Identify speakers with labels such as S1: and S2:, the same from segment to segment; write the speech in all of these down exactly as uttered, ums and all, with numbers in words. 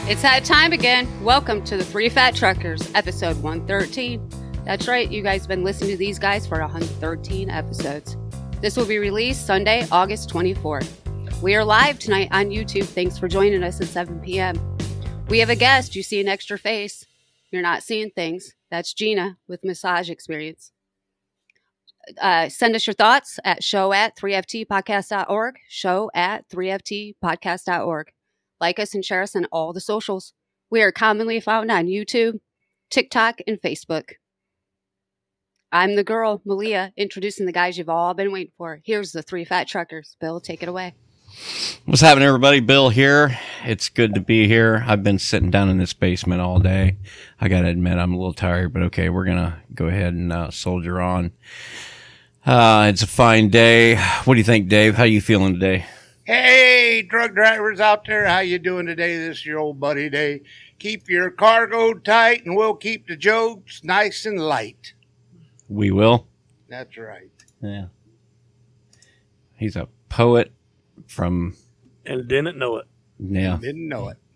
S1: It's that time again. Welcome to the Three Fat Truckers, episode one thirteen. That's right, you guys have been listening to these guys for one hundred thirteen episodes. This will be released Sunday, August twenty-fourth. We are live tonight on YouTube. Thanks for joining us at seven p.m. We have a guest. You see an extra face. You're not seeing things. That's Gina with Massage Experience. Uh, send us your thoughts at show at three f t podcast dot org, show at three f t podcast dot org. Like us and share us on all the socials. We are commonly found on YouTube, TikTok, and Facebook. I'm the girl, Malia, introducing the guys you've all been waiting for. Here's the Three Fat Truckers. Bill, take it away.
S2: What's happening, everybody? Bill here. It's good to be here. I've been sitting down in this basement all day. I got to admit, I'm a little tired, but okay, we're going to go ahead and uh, soldier on. Uh, it's a fine day. What do you think, Dave? How you feeling today?
S3: Hey, truck drivers out there, how you doing today? This is your old buddy Dave. Keep your cargo tight, and we'll keep the jokes nice and light.
S2: We will.
S3: That's right.
S2: Yeah. He's a poet from...
S4: And didn't know it.
S2: Yeah.
S3: Didn't know it.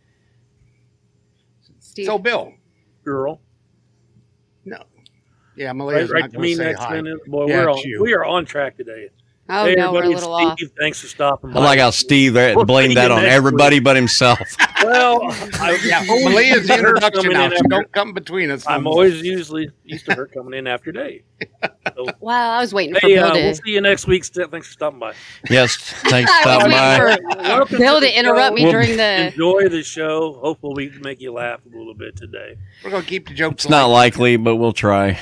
S1: Steve.
S3: So, Bill.
S4: Girl.
S3: No. Yeah, Malia's
S4: Right, right
S3: not
S4: to
S3: going
S4: me
S3: to say
S4: next
S3: hi.
S4: minute. Boy,
S3: Yeah,
S4: we're
S3: it's
S4: on,
S3: you.
S4: we are on track today.
S1: Oh,
S4: hey,
S1: no, we're a
S4: everybody,
S1: little
S4: Steve,
S1: off.
S4: thanks for stopping
S2: I
S4: by.
S2: like how Steve
S4: We'll
S2: blamed
S4: see
S2: that
S4: you
S2: on
S4: next
S2: everybody
S4: week.
S2: but himself.
S4: Well, I,
S3: Yeah,
S4: always
S3: Malia's
S4: used to her
S3: introduction
S4: coming
S3: now.
S4: in
S3: So
S4: after-
S3: don't come between us.
S4: I'm always usually used to her coming in after Dave. So,
S1: Well, I was waiting for
S4: hey,
S1: Bill
S4: uh,
S1: to...
S4: we'll see you next week. St- Thanks for stopping by.
S2: Yes. Thanks for
S1: I was
S2: stopping
S1: waiting
S2: by.
S1: for
S4: Welcome
S1: Bill
S4: the
S1: to interrupt me
S4: show.
S1: during the...
S4: Enjoy the show. Hopefully, we can make you laugh a little bit today.
S3: We're going to keep the jokes
S2: It's not
S3: light.
S2: likely, but we'll try.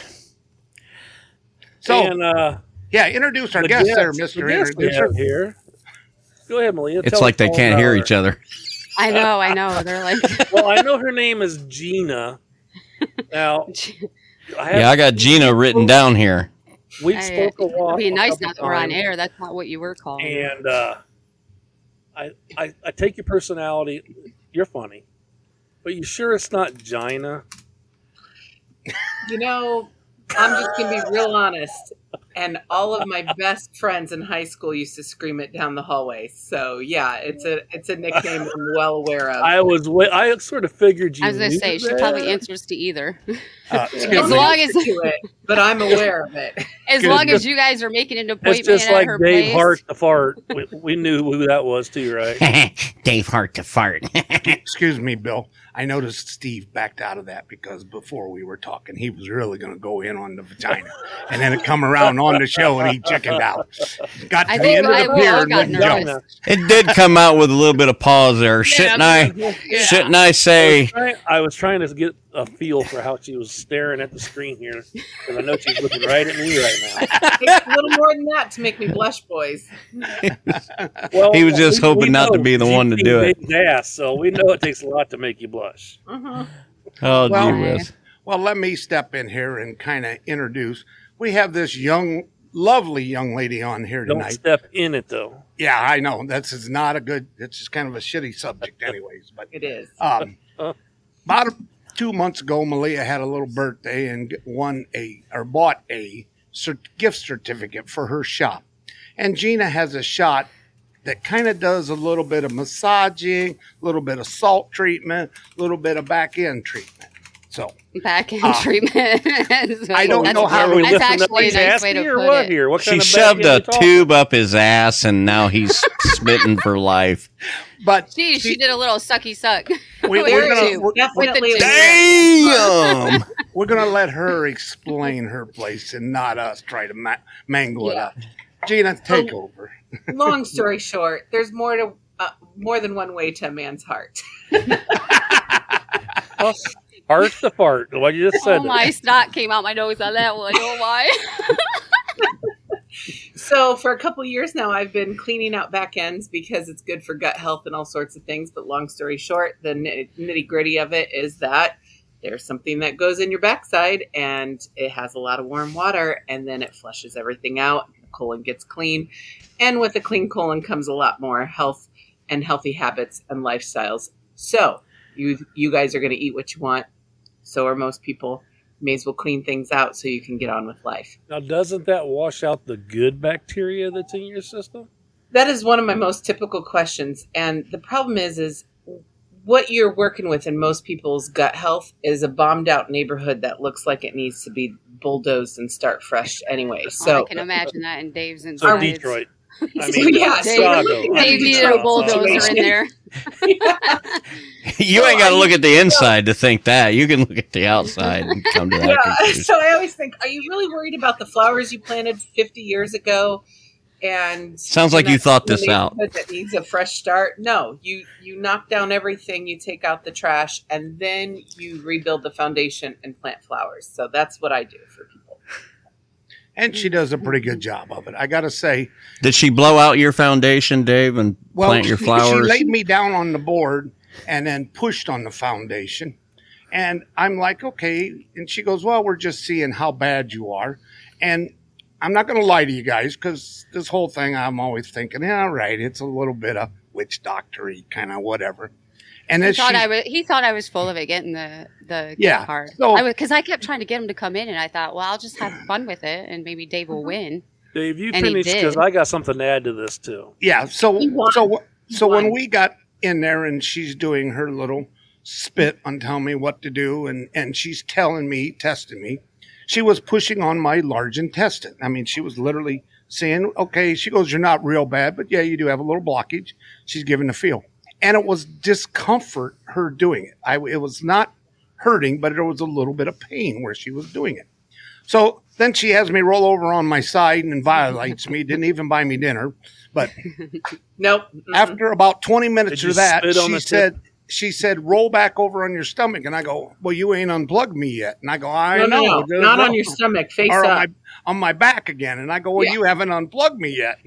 S3: So,
S4: and, uh,
S3: yeah, introduce our
S4: the
S3: guest there,
S4: guest-
S3: Mister
S4: the guest we
S3: Introducer.
S4: have here. Go ahead, Malia.
S2: It's
S4: Tell
S2: like
S4: us
S2: they
S4: all
S2: can't
S4: about
S2: hear
S4: her.
S2: each other.
S1: I know, I know. They're like...
S4: Well, I know her name is Gina. Now, I have,
S2: Yeah, I got Gina written down here.
S4: we
S1: I-
S4: spoke a lot.
S1: It'd be
S4: a
S1: nice
S4: couple
S1: now that we're on
S4: times,
S1: air. That's not what you were calling.
S4: And uh, I, I, I take your personality. You're funny, but you sure it's not Gina?
S5: You know, I'm just going to be real honest. And all of my best friends in high school used to scream it down the hallway. So, yeah, it's a it's a nickname I'm well aware of.
S4: I was. wa- I sort of figured you.
S1: I was going to
S4: knew
S1: say, she
S4: that.
S1: probably answers to either.
S3: Uh,
S5: I
S3: excuse
S5: don't
S1: As
S3: me.
S1: long as-
S5: answer to it, but I'm aware of it.
S1: As long as you guys are making an
S4: It's
S1: appointment
S4: just
S1: at
S4: like
S1: her
S4: Dave
S1: place.
S4: Hart the fart. We, we knew who that was too, right?
S2: Dave Hart to fart.
S3: Excuse me, Bill. I noticed Steve backed out of that because before we were talking, he was really going to go in on the vagina. And then it come around on the show and he chickened out. Got to
S1: I
S3: the
S1: think
S3: end of
S1: I-
S3: the
S1: we
S3: pier
S1: all
S3: and
S1: got
S3: wouldn't
S1: nervous.
S3: jump.
S2: It did come out with a little bit of pause there. Shouldn't I?
S3: Yeah.
S2: Shouldn't I
S4: I was,
S2: say?
S4: trying, I was trying to get a feel for how she was staring at the screen here, because I know she's looking right at me right now.
S5: It takes a little more than that to make me blush, boys.
S4: Well,
S2: He was just
S4: we-
S2: hoping
S4: we
S2: not to
S4: know
S2: be the
S4: she's
S2: one to
S4: seen
S2: do it.
S4: Dave's Ass, so we know it takes a lot to make you blush.
S5: Uh-huh.
S2: Oh,
S3: Well,
S2: gee whiz.
S3: Well, let me step in here and kind of introduce. We have this young, lovely young lady on here
S4: Don't
S3: tonight.
S4: step in it though.
S3: Yeah, I know. This is not a good, it's just kind of a shitty subject anyways. But
S5: It is.
S3: um, about a, two months ago, Malia had a little birthday and won a, or bought a cer- gift certificate for her shop. And Gina has a shop that kind of does a little bit of massaging, a little bit of salt treatment, a little bit of back end treatment. So
S1: Back end
S3: Uh,
S1: treatment.
S3: I don't
S1: That's-
S3: know how
S4: Are we
S3: to-
S1: That's
S4: lifting up
S1: actually a
S4: his
S1: nice
S4: ass
S1: way to
S4: or
S1: put
S4: what
S1: it.
S4: here? What
S2: She
S4: kind of
S2: shoved
S4: back
S2: a
S4: end you talking?
S2: tube up his ass, and now he's smitten for life.
S3: but
S1: She, she did a little sucky suck.
S3: we,
S1: With
S3: we're
S1: the
S3: gonna
S1: tube.
S3: we're,
S5: Definitely.
S1: With the
S2: Damn!
S3: we're gonna let her explain her place and not us try to ma- mangle it
S5: Yeah.
S3: up. Gina, take over.
S5: Long story short, there's more to uh, more than one way to a man's heart.
S4: Oh, heart to fart. What you just said.
S1: Oh, my snot came out my nose on that one. Oh, my.
S5: So for a couple years now, I've been cleaning out back ends because it's good for gut health and all sorts of things. But long story short, the nitty gritty of it is that there's something that goes in your backside and it has a lot of warm water and then it flushes everything out. The colon gets clean. And with the clean colon comes a lot more health and healthy habits and lifestyles. So you, you guys are going to eat what you want. So are most people. May as well clean things out so you can get on with life.
S4: Now, doesn't that wash out the good bacteria that's in your system?
S5: That is one of my most typical questions. And the problem is, is what you're working with in most people's gut health is a bombed out neighborhood that looks like it needs to be bulldozed and start fresh anyway. So
S1: oh, I can imagine that in Dave's
S4: So
S1: inside.
S4: Detroit. I
S5: So,
S4: mean,
S5: yeah,
S1: Dave,
S4: Chicago.
S1: Dave
S4: I mean,
S1: needed a
S4: Detroit.
S1: bulldozer in there.
S2: You ain't got to look at the inside to think that. You can look at the outside and come to that
S5: Yeah,
S2: conclusion.
S5: so I always think, are you really worried about the flowers you planted fifty years ago? And
S2: Sounds like you thought this out.
S5: That needs a fresh start. No, you you knock down everything, you take out the trash, and then you rebuild the foundation and plant flowers. So that's what I do for people.
S3: And she does a pretty good job of it. I got to say,
S2: Did she blow out your foundation, Dave, and
S3: well,
S2: plant your
S3: she-
S2: flowers?
S3: She laid me down on the board and then pushed on the foundation. And I'm like, okay. And she goes, well, we're just seeing how bad you are. And I'm not going to lie to you guys, because this whole thing, I'm always thinking, yeah, right, it's a little bit of witch doctor-y, kind of whatever. And
S1: He
S3: then
S1: thought
S3: she,
S1: I was. He thought I was full of it, getting the the
S3: Yeah,
S1: gift card.
S3: so-
S1: I because I kept trying to get him to come in, and I thought, well, I'll just have fun with it, and maybe Dave will win.
S4: Dave, you
S1: And he
S4: finish because
S1: did.
S4: I got something to add to this too.
S3: yeah, so
S5: He won.
S3: so so
S5: He
S3: when
S5: won.
S3: we got in there and she's doing her little spit on telling me what to do, and and she's telling me, testing me, she was pushing on my large intestine. I mean, she was literally saying, okay, she goes, you're not real bad, but yeah, you do have a little blockage. She's giving the feel. And it was discomfort, her doing it. I, it was not hurting, but there was a little bit of pain where she was doing it. So then she has me roll over on my side and violates me, didn't even buy me dinner. But
S5: Nope. Mm-mm.
S3: after about twenty minutes
S4: Did you
S3: of that,
S4: spit on
S3: she
S4: the tip?
S3: said, she said, roll back over on your stomach. And I go, well, you ain't unplugged me yet. And I go, I
S5: no,
S3: know.
S5: no, no, not on your stomach, face
S3: Or
S5: up.
S3: on my, on my back again. And I go, well,
S5: Yeah.
S3: you haven't unplugged me yet.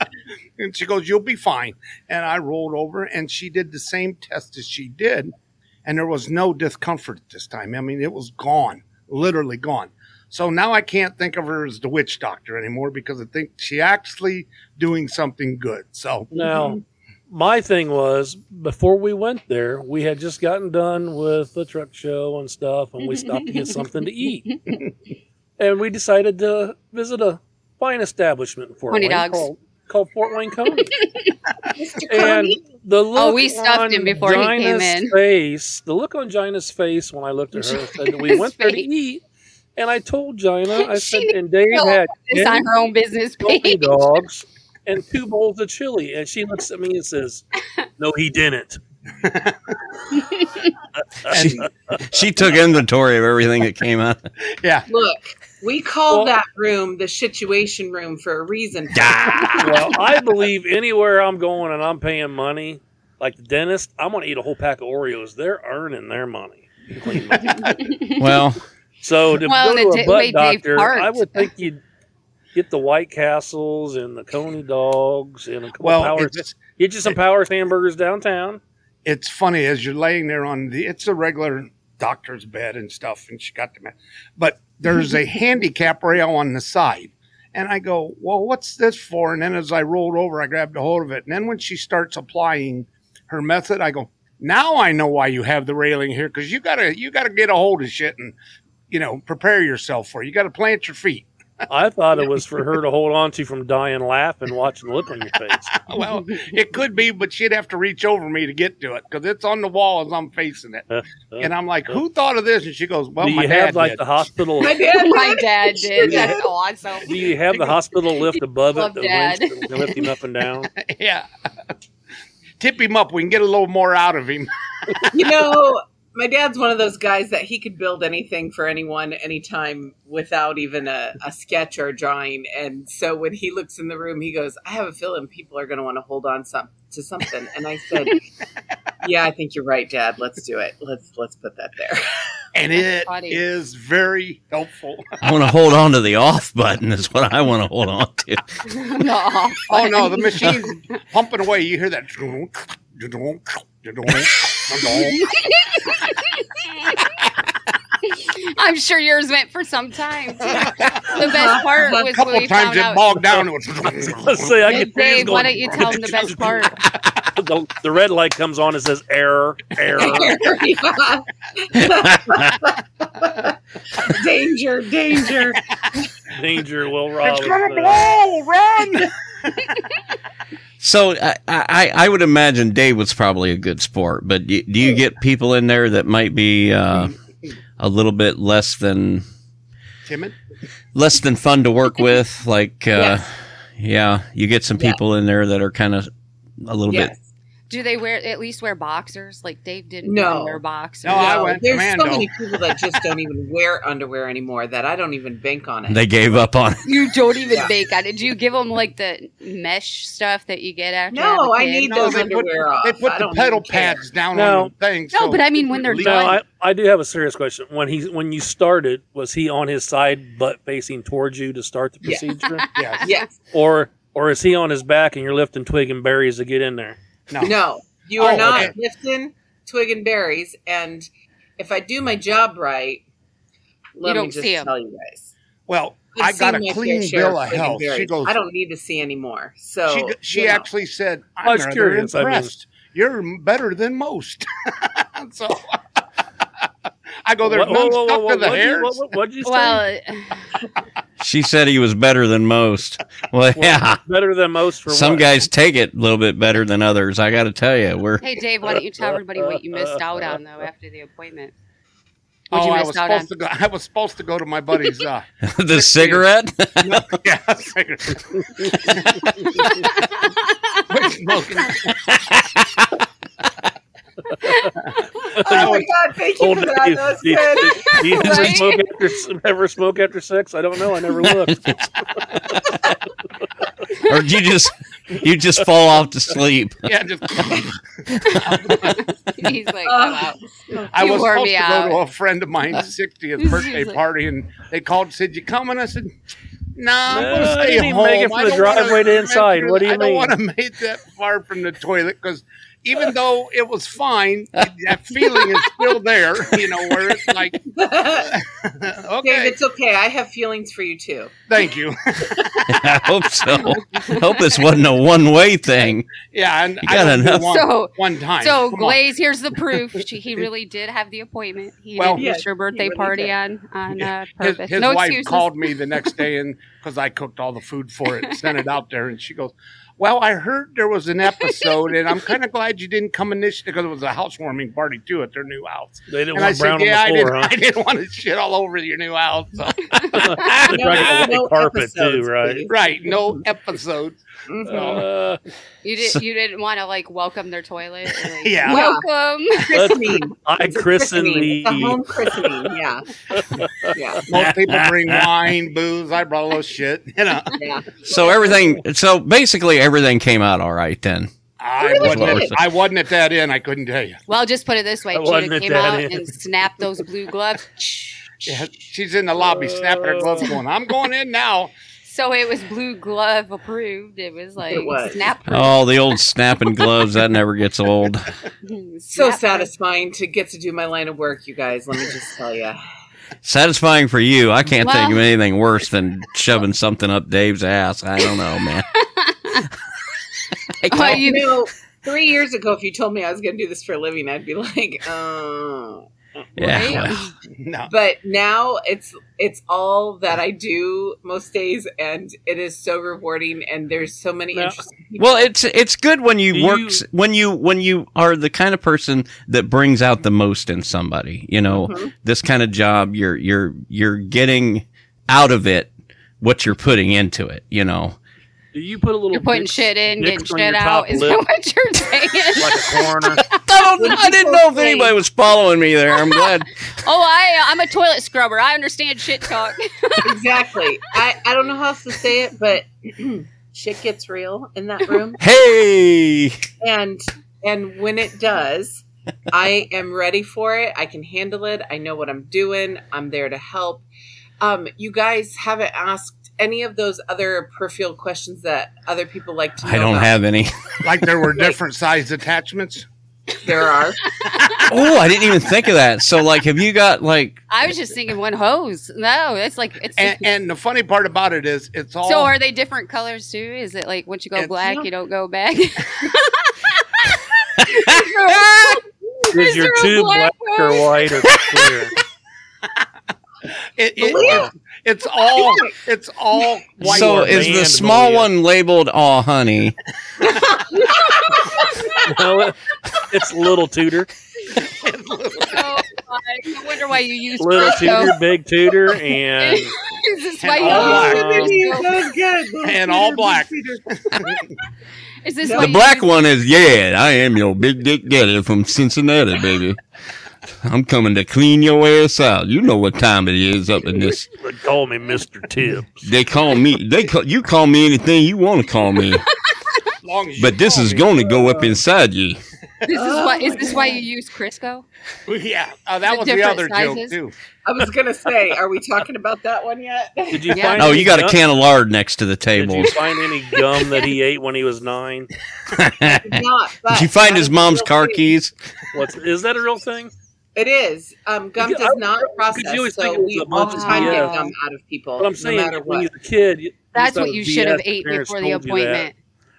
S3: And she goes, you'll be fine. And I rolled over and she did the same test as she did. And there was no discomfort this time. I mean, it was gone, literally gone. So now I can't think of her as the witch doctor anymore, because I think she actually doing something good. So
S4: Now, my thing was, before we went there, we had just gotten done with the truck show and stuff, and we stopped to get something to eat. And we decided to visit a fine establishment in Fort
S1: Coney
S4: Wayne
S1: dogs.
S4: called, called Fort Wayne Coney.
S5: Mister
S4: And
S5: Coney?
S4: the look
S1: Oh, we stuffed
S4: on
S1: him before he came
S4: Gina's
S1: in.
S4: face, the look on Gina's face when I looked at her said that we went there to
S1: face.
S4: eat. And I told Gina, I
S1: She
S4: said, and Dave
S1: No,
S4: had
S1: It's
S4: ten
S1: on her own business
S4: Coney
S1: page.
S4: dogs and two bowls of chili. And she looks at me and says, no, he didn't.
S2: she, she took inventory of everything that came out.
S3: yeah.
S5: Look, we call
S4: Well-
S5: that room the situation room for a reason.
S4: Well, I believe anywhere I'm going and I'm paying money, like the dentist, I'm going to eat a whole pack of Oreos. They're earning their money. Clean money.
S2: Well,
S4: So to
S1: Well,
S4: go
S1: the
S4: to a
S1: da- way
S4: butt
S1: Dave
S4: doctor,
S1: parked.
S4: I would think you'd get the White Castles and the Coney dogs and a couple
S3: Well,
S4: Powers.
S3: it's,
S4: Get you some Powers hamburgers downtown.
S3: it's funny as you're laying there on the, it's a regular doctor's bed and stuff. And she got the, but there's a handicap rail on the side. And I go, well, what's this for? And then as I rolled over, I grabbed a hold of it. And then when she starts applying her method, I go, now I know why you have the railing here. Cause you gotta, you gotta get a hold of shit and, you know, prepare yourself for it. You gotta plant your feet.
S4: I thought it was for her to hold on to from dying laughing, watching the look on your face.
S3: Well, it could be, but she'd have to reach over me to get to it because it's on the wall as I'm facing it.
S4: Uh, uh,
S3: And I'm like, who thought of this? And she goes, well,
S4: do
S3: my
S4: you
S3: dad
S4: have like
S3: did.
S4: the hospital?
S5: My dad,
S1: My dad did. That's awesome.
S4: Do you have the hospital lift above it
S1: Love
S4: that
S1: Dad.
S4: winch to lift him up and down?
S3: Yeah. Tip him up. We can get a little more out of him.
S5: you know, my dad's one of those guys that he could build anything for anyone, anytime, without even a, a sketch or a drawing. And so when he looks in the room, he goes, I have a feeling people are going to want to hold on some, to something. And I said, yeah, I think you're right, Dad. Let's do it. Let's let's put that there.
S3: And it
S1: funny.
S3: is very helpful.
S2: I want to hold on to the off button is what I want to hold on to.
S1: No.
S3: Oh, no, the machine's pumping away. You hear that.
S1: I'm sure yours went for some time. Too. The best part
S3: A
S1: was
S3: couple
S1: when we
S3: times
S1: found
S3: it
S1: out.
S3: bogged down. It
S4: Let's say I
S1: Hey,
S4: get
S1: Dave,
S4: going,
S1: why don't you tell him the best part?
S4: the, the red light comes on and says error, error.
S5: danger, danger.
S4: Danger, Will Rob.
S3: It's going to blow. Run.
S2: So I, I, I would imagine Dave was probably a good sport, but do do you get people in there that might be uh, a little bit less than
S3: Timid?
S2: less than fun to work with? Like, uh,
S5: Yes.
S2: yeah, you get some
S5: Yeah.
S2: people in there that are kind of a little
S5: Yes.
S2: bit.
S1: Do they wear at least wear boxers? Like Dave didn't
S5: No.
S1: wear boxers.
S3: No, I went
S5: There's
S3: commando.
S5: so many people that just don't even wear underwear anymore that I don't even bank on it.
S2: They gave up on it.
S1: You don't even
S5: Yeah.
S1: bake on it. Did you give them like the mesh stuff that you get after? you have
S5: No,
S1: a
S5: I
S1: kid?
S5: need
S3: No,
S5: those
S3: they put,
S5: underwear off.
S3: they put
S5: I
S3: the
S5: don't
S3: pedal
S5: even care.
S3: pads down
S4: No.
S3: on the thing.
S1: No,
S3: so
S1: but I mean when they're
S3: Leave
S4: Now,
S1: done.
S4: I, I do have a serious question. When he when you started, was he on his side, butt facing towards you to start the
S5: Yeah.
S4: procedure,
S3: yes.
S5: Yes.
S4: or or is he on his back and you're lifting twig and berries to get in there?
S3: No.
S5: No, you are
S3: Oh,
S5: not
S3: okay.
S5: lifting twig and berries. And if I do my job right, let
S1: don't
S5: me just
S1: see 'em.
S5: tell you guys.
S3: Well,
S5: I've
S3: I got
S5: seen
S3: a
S5: my
S3: clean
S5: fair share
S3: bill of
S5: twig and
S3: health. She
S5: berries.
S3: goes.
S5: I don't need to see anymore. So
S3: She she
S5: you know.
S3: actually said,
S4: I
S3: "I'm
S4: was
S3: rather
S4: curious, I mean-
S3: impressed. You're better than most." So I go, "There's
S4: What-
S3: none
S4: whoa, whoa,
S3: stuck
S4: whoa,
S3: to the
S4: what'd you-
S3: hairs."
S4: what- what- What'd you say?
S1: well,
S2: She said he was better than most. Well, yeah.
S4: Better than most for
S2: Some
S4: what?
S2: guys take it a little bit better than others. I got to tell you, we're
S1: hey Dave, why don't you tell everybody what you missed out on though after the appointment?
S3: Oh,
S1: What you
S3: I
S1: missed
S3: was
S1: out on?
S3: supposed to go. I was supposed to go to my buddy's. Uh,
S2: the cigarette.
S3: yeah, quit smoking.
S5: Oh my god! Thank you
S4: Old
S5: for that.
S4: Dave,
S5: That's
S4: do you-
S5: good.
S4: do you ever
S1: Right?
S4: smoke after, ever smoke after sex? I don't know. I never looked.
S2: Or do you just you just fall off to sleep?
S3: Yeah, just.
S1: He's like, I'm out.
S3: I
S1: You
S3: was
S1: wore
S3: supposed
S1: me
S3: to
S1: out.
S3: go to a friend of mine's sixtieth
S1: He's
S3: birthday
S1: like-
S3: party, and they called and said, "You coming?" I said, "Nah, I'm
S4: No,
S3: going to
S4: I
S3: stay
S4: didn't even
S3: home.
S4: make it from
S3: I
S4: the
S3: don't wanna
S4: driveway to inside.
S3: venture-
S4: What do you
S3: I don't
S4: mean?"
S3: want to make that far from the toilet because even though it was fine, that feeling is still there. You know, where it's like,
S5: Dave,
S3: okay,
S5: it's okay. I have feelings for you too.
S3: thank you.
S2: I hope so. I hope this wasn't a one way thing.
S3: Yeah, and
S2: You
S3: I
S2: got
S3: don't do
S2: enough.
S3: one,
S1: So-
S3: one time.
S1: So
S3: Come on.
S1: Glaze, here's the proof. She, he really did have the appointment. He
S3: Well-
S1: didn't
S5: Yeah,
S1: miss your
S5: he
S1: birthday
S5: really
S1: party
S5: did.
S1: on on
S3: Yeah.
S1: uh,
S3: His,
S1: purpose.
S3: his
S1: no
S3: wife
S1: excuses.
S3: called me the next day and because I cooked all the food for it and sent it out there, and she goes, "Well, I heard there was an episode, and I'm kind of glad you didn't come initially because it was a housewarming party too at their new house."
S4: They didn't
S3: And I
S4: want
S3: said,
S4: brown
S3: "Yeah,
S4: on
S3: I
S4: the floor,
S3: didn't,
S4: huh?
S3: I didn't want to shit all over your new house." So,
S4: They probably got
S5: No
S4: white carpet too,
S5: episodes,
S4: right?
S5: please.
S3: right, no episodes.
S5: Mhm.
S4: Uh,
S1: You did. You didn't want to like welcome their toilet. Or, like,
S3: Yeah.
S1: Welcome.
S5: Christening.
S4: I
S5: It's a
S4: christened
S5: christening. It's a
S4: the.
S5: home christening. Yeah. Yeah.
S3: Most people bring wine, booze. I brought a little shit. You know,
S5: Yeah.
S2: So everything. So basically, everything came out all right then.
S3: I
S5: really
S3: wasn't.
S5: did.
S3: At, I wasn't at that end. I couldn't tell you.
S1: Well, just put it this way:
S4: I wasn't
S1: Gina
S4: at
S1: came
S4: that
S1: out
S4: end.
S1: and snapped those blue gloves.
S3: Yeah, she's in the lobby snapping her gloves, going, "I'm going in now."
S1: So it was blue glove approved. It was like
S5: It was.
S1: snap.
S2: Oh, the old snapping gloves. That never gets old.
S5: So
S1: Snap-
S5: satisfying to get to do my line of work, you guys. Let me just tell you.
S2: Satisfying for you. I can't
S1: Well-
S2: think of anything worse than shoving something up Dave's ass. I don't know, man.
S1: Oh, you-
S5: You know, three years ago, if you told me I was going to do this for a living, I'd be like, uh.
S2: Yeah.
S1: Right?
S2: well,
S3: No.
S5: But now it's it's all that I do most days, and it is so rewarding. And there's so many
S4: Now-
S5: interesting people.
S2: Well, it's it's good when you
S4: Do
S2: work
S4: you-
S2: when you when you are the kind of person that brings out the most in somebody. You know,
S5: Mhm.
S2: this kind of job, you're you're you're getting out of it what you're putting into it. You know,
S4: Do you put a little?
S1: You're putting
S4: Vicks-
S1: shit in, getting
S4: Vicks on
S1: shit
S4: your
S1: out.
S4: top
S1: Is
S4: lip
S1: that what you're saying?
S4: like a coroner?
S2: I don't. I didn't know if anybody was following me there. I'm glad.
S1: Oh, I I'm a toilet scrubber. I understand shit talk.
S5: Exactly. I, I don't know how else to say it, but shit gets real in that room.
S2: Hey,
S5: And and when it does, I am ready for it. I can handle it. I know what I'm doing. I'm there to help. Um, you guys haven't asked any of those other peripheral questions that other people like to know
S2: I don't
S5: about.
S2: have any.
S3: Like there were different sized attachments.
S5: There are.
S2: Oh, I didn't even think of that. So, like, have you got like?
S1: I was just thinking one hose. No, it's like it's.
S3: And, and the funny part about it is, it's all.
S1: so are they different colors too? Is it like once you go
S3: It's-
S1: black,
S5: Yeah.
S1: you don't go back?
S4: Is your
S1: there a
S4: tube
S1: black
S4: black or white or clear?
S3: It, it,
S5: Malia?
S3: It's all. It's all white.
S2: So
S4: are
S2: is the
S4: banned,
S2: small
S4: Malia.
S2: one labeled "Aw, honey"?
S4: No, it- it's Little Tutor.
S1: Oh my! I wonder why you use
S4: Little
S1: Crisco.
S4: Tutor, Big Tutor, and
S1: Is this why
S3: And
S1: you
S3: all
S1: use
S3: black.
S1: Crisco?
S5: That was good.
S3: And all black.
S1: Is this
S5: The
S1: why
S2: The
S1: you
S2: black
S1: use-
S2: one is, yeah, I am your big dick daddy from Cincinnati, baby. I'm coming to clean your ass out. You know what time it is up in this.
S4: they call me Mister Tibbs.
S2: They call me. They call you. Call me anything you want to call me.
S3: Long as you
S2: But this
S3: call
S2: is
S3: me.
S2: going to go up inside you.
S1: This is why. Is this why you use Crisco?
S3: Yeah, uh, that
S1: The
S3: was the
S1: different
S3: other
S1: sizes?
S3: joke too.
S5: I was gonna say, are we talking about that one yet?
S4: Did you
S1: Yeah.
S4: find?
S2: Oh,
S4: any
S2: you got a
S4: gum?
S2: can of lard next to the
S4: Did
S2: table.
S4: you find any gum that he ate when he was nine?
S5: Not. But
S2: Did you find
S5: that
S2: his
S5: is a
S2: mom's
S5: real
S2: car
S5: thing.
S2: keys?
S4: What's is that a real thing?
S5: It is. Um, gum
S4: Yeah,
S5: does
S4: I-
S5: not
S4: because you always
S5: process,
S4: think
S5: so
S4: it was
S5: we
S4: a
S5: all
S4: bunch
S5: the
S1: of
S5: time
S1: B S.
S5: get gum out of people,
S4: But I'm
S5: no
S4: saying,
S5: matter
S4: when
S5: what.
S4: you was a kid, you,
S1: That's
S4: thought
S1: what
S4: it
S1: you
S4: was
S1: should
S4: B S,
S1: have
S4: your
S1: ate
S4: parents
S1: before the
S4: told you that.
S1: appointment.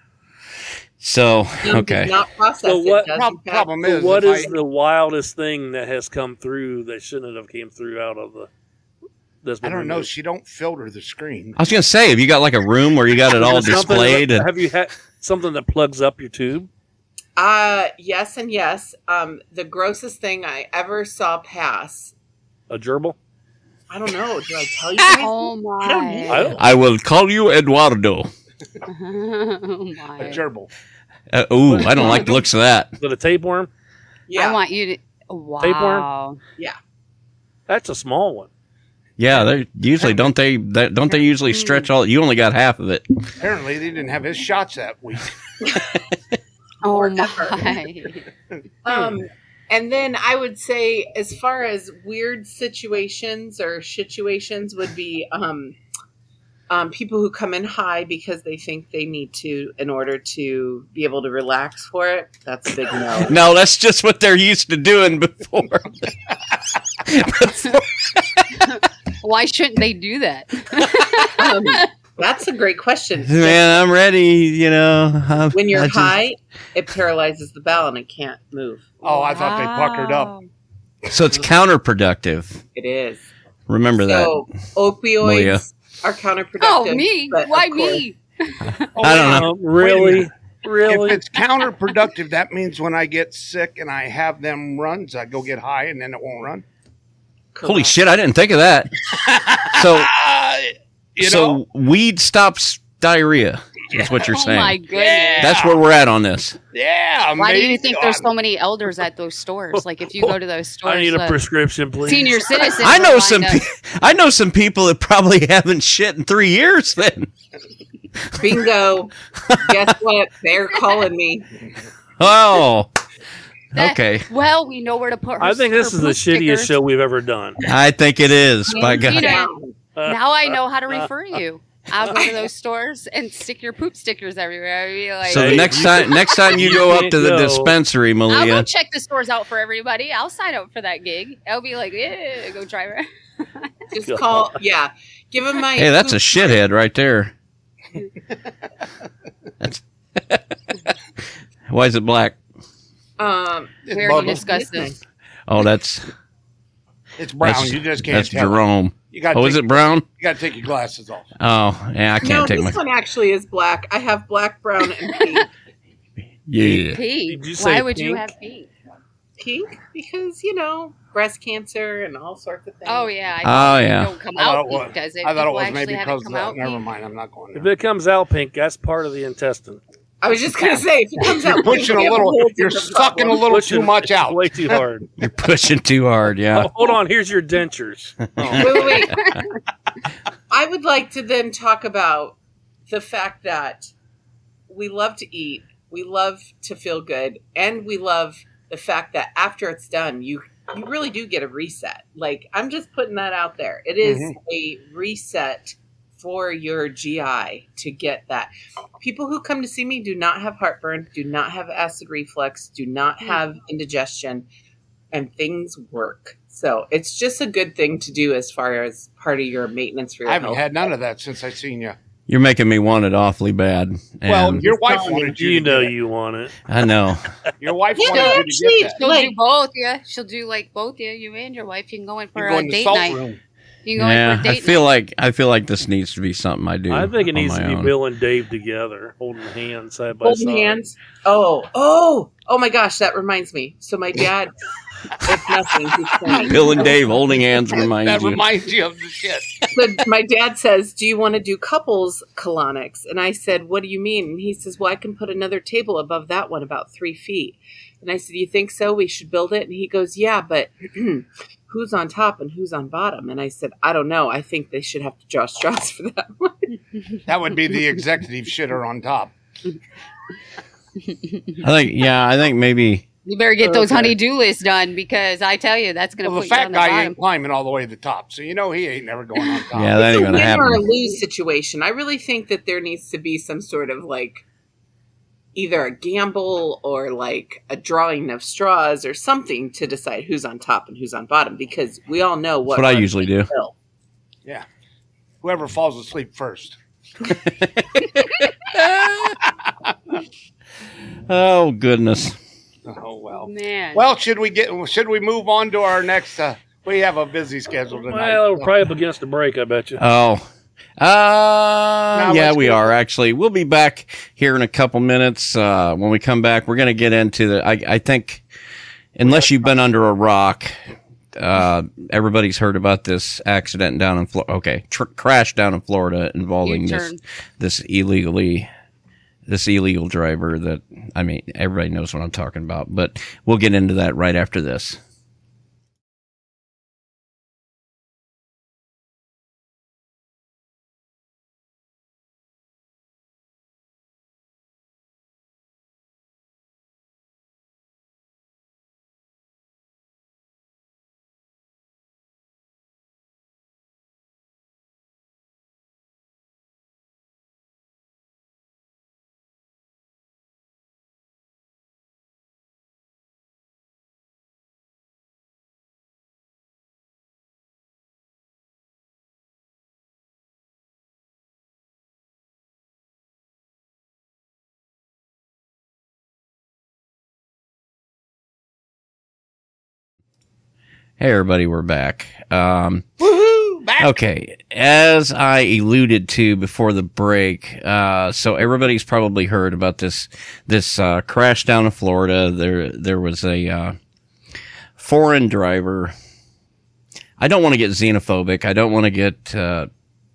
S2: So
S5: Gum
S2: okay.
S5: does not process
S4: So
S5: it.
S4: what-
S5: Does
S3: Prob-
S5: in fact-
S3: problem
S4: So
S3: is,
S4: what
S3: if
S4: is
S3: I-
S4: the wildest thing that has come through that shouldn't have came through out of the? That's
S3: I
S4: been
S3: don't know.
S4: removed?
S3: She don't filter the screen.
S2: I was gonna say, have you got like a room where you got it all
S4: Something that-
S2: displayed? And,
S4: Have you had something that plugs up your tube?
S5: Uh, yes and yes. Um, the grossest thing I ever saw pass.
S4: A gerbil?
S5: I don't know. Do I tell you guys?
S1: Oh
S5: I don't
S1: my!
S5: know.
S4: I don't.
S2: I will call you Eduardo.
S1: Oh
S3: A
S1: my!
S3: gerbil.
S2: Uh, ooh, I don't like the looks of that.
S4: Is it a tapeworm?
S5: Yeah.
S1: I want you to. Wow!
S4: Tapeworm? That's a small one.
S2: Yeah, they usually don't they, they don't they usually stretch all. You only got half of it.
S3: Apparently, they didn't have his shots that week.
S1: Oh
S5: Or
S1: my!
S5: Um, and then I would say, as far as weird situations or situations, would be um, um, people who come in high because they think they need to in order to be able to relax for it. That's a big no.
S2: No, that's just what they're used to doing before. Before-
S1: Why shouldn't they do that?
S5: Um, that's a great question.
S2: Man, I'm ready. You know, I'm-
S5: When you're
S2: I just-
S5: high, it paralyzes the bowel and it can't move.
S3: Oh, I thought they puckered up.
S1: Wow.
S2: so it's counterproductive.
S5: It is.
S2: Remember that.
S5: So opioids
S2: Malia.
S5: are counterproductive.
S1: Oh me!
S5: but of
S1: Why
S5: course-
S1: me?
S3: Oh,
S2: I don't know.
S4: Um, really?
S3: If
S4: Really?
S3: it's counterproductive, that means when I get sick and I have them runs, I go get high and then it won't run.
S2: Holy
S5: Correct.
S2: shit! I didn't think of that. So,
S3: Uh, you
S2: so
S3: know,
S2: weed stops diarrhea. That's what you're
S1: Oh
S2: saying.
S1: my goodness!
S3: Yeah.
S2: That's where we're at on this.
S3: yeah.
S1: Why do you
S3: maybe-
S1: think there's so many elders at those stores? Like if you go to those stores,
S4: I need a
S1: uh,
S4: prescription, please.
S1: senior citizens.
S2: I
S1: are
S2: know
S1: lined
S2: some.
S1: up.
S2: Pe- I know some people that probably haven't shit in three years. Then,
S5: Bingo. Guess what? They're calling me.
S2: oh,
S1: That-
S2: okay.
S1: Well, we know where to put. Her,
S4: I think this
S1: her
S4: is the
S1: poop
S4: shittiest
S1: stickers.
S4: show we've ever done.
S2: I think it is. By
S1: You
S2: God.
S1: know,
S4: Uh,
S1: now I know how to refer you. I'll go to those stores and stick your poop stickers everywhere. I'll be like,
S2: So the
S4: Hey,
S2: next
S4: you-
S2: time, next time you
S4: you
S2: go up
S4: can't
S2: to the
S4: go.
S2: dispensary,
S1: I'll go
S2: Malia,
S1: check the stores out for everybody. I'll sign up for that gig. I'll be like, yeah, go try it.
S5: Just call. Yeah. Give them my.
S2: hey, that's a
S5: poop-
S2: shithead right there. That's why is it black?
S5: Um.
S3: It's
S1: We already
S3: Bubba.
S1: discussed this.
S2: Oh, that's
S3: It's brown.
S2: that's,
S3: you just can't
S2: that's
S3: tell.
S2: Jerome.
S3: You got.
S2: Oh, is it brown?
S3: You got to take your glasses off.
S2: Oh, yeah, I can't
S5: No,
S2: take
S5: this
S2: my.
S5: one actually is black. I have black, brown, and pink.
S2: Yeah.
S1: Pink.
S4: Did you say
S1: Why would you
S4: pink?
S1: have pink?
S5: Pink because you know breast cancer and all sorts of things.
S1: Oh yeah. I
S2: Oh,
S1: it
S2: yeah.
S1: Don't come
S3: I thought
S1: out
S3: it was.
S1: pink, does it?
S3: I thought it
S1: People
S3: was
S1: actually
S3: maybe
S1: have it
S3: because
S1: come
S3: of
S1: out
S3: that. Never
S1: pink?
S3: mind. I'm not going
S4: If
S3: there.
S4: it comes out pink, that's part of the intestine.
S5: I was just gonna say if it comes out,
S3: You're pushing
S5: pink,
S3: a
S5: we have
S3: little.
S5: whole
S3: You're
S5: different
S3: sucking a
S5: problem.
S3: little
S4: Pushing
S3: too much out.
S4: Way too hard.
S2: You're pushing too hard. Yeah.
S4: Oh, hold on, here's your dentures. Oh.
S5: Wait, wait, wait. I would like to then talk about the fact that we love to eat, we love to feel good, and we love the fact that after it's done, you you really do get a reset. Like I'm just putting that out there. It is
S3: Mhm.
S5: a reset for your G I to get that. People who come to see me do not have heartburn, do not have acid reflux, do not have indigestion, and things work. So it's just a good thing to do as far as part of your maintenance for your
S3: I haven't
S5: health.
S3: had none of that since I seen you.
S2: You're making me want it awfully bad. And
S3: Well, your wife wanted you.
S4: You
S3: to
S4: know
S3: get it.
S4: you want it.
S2: I know.
S3: Your wife
S5: Yeah,
S3: wanted you to
S5: actually,
S3: get that.
S1: She'll
S5: Like-
S1: do both, yeah. She'll do like both, yeah. You and your wife. You can go in for
S3: You go
S1: a
S3: in the
S1: date
S3: salt
S1: night.
S3: room.
S1: You go
S2: Yeah,
S1: in for a
S2: I
S1: date
S2: feel
S1: night.
S2: like I feel like this needs to be something I do.
S4: I think it
S2: on
S4: needs to
S2: my
S4: be
S2: own.
S4: Bill and Dave together, holding hands side by
S5: Holding
S4: side.
S5: hands. Oh, oh, oh my gosh, that reminds me. So my dad, it's nothing. He's funny.
S2: Bill and Dave holding hands reminds
S3: That
S2: you.
S3: reminds you of the shit.
S5: So my dad says, "Do you want to do couples colonics?" And I said, "What do you mean?" And he says, "Well, I can put another table above that one, about three feet." And I said, "You think so? We should build it." And he goes, "Yeah, but who's on top and who's on bottom?" And I said, "I don't know. I think they should have to draw straws for that one."
S3: That would be the executive shitter on top.
S2: I think, yeah, I think maybe.
S1: You better get those
S4: Okay.
S1: honey-do lists done because I tell you, that's going to
S3: Well,
S1: put
S3: the
S1: you
S3: fat
S1: on the
S3: guy
S1: bottom.
S3: ain't climbing all the way to the top, so you know he ain't never going on top.
S2: Yeah, that ain't
S5: It's a
S2: gonna
S5: win or a
S2: happen.
S5: lose situation. I really think that there needs to be some sort of like either a gamble or like a drawing of straws or something to decide who's on top and who's on bottom, because we all know what
S2: That's what I
S5: runs
S2: usually
S5: the
S2: do.
S5: hill.
S3: Yeah. Whoever falls asleep first.
S2: Oh goodness.
S3: Oh well.
S1: Man.
S3: Well, should we get? Should we move on to our next? Uh, we have a busy schedule tonight.
S4: Well, we're probably up against the break, I bet you.
S2: Oh. Uh,
S3: Now
S2: yeah,
S3: let's
S2: we
S3: go.
S2: are actually. We'll be back here in a couple minutes. Uh, when we come back, we're going to get into the, I, I think, unless you've been under a rock, uh, everybody's heard about this accident down in Florida. Okay. Tr- crash down in Florida involving this,
S1: U-turn.
S2: this illegally, this illegal driver that, I mean, everybody knows what I'm talking about, but we'll get into that right after this. Hey, everybody, we're back. Um,
S3: Woohoo! Back.
S2: Okay, as I alluded to before the break, uh, so everybody's probably heard about this this uh, crash down in Florida. There there was a uh, foreign driver. I don't want to get xenophobic. I don't want to get uh,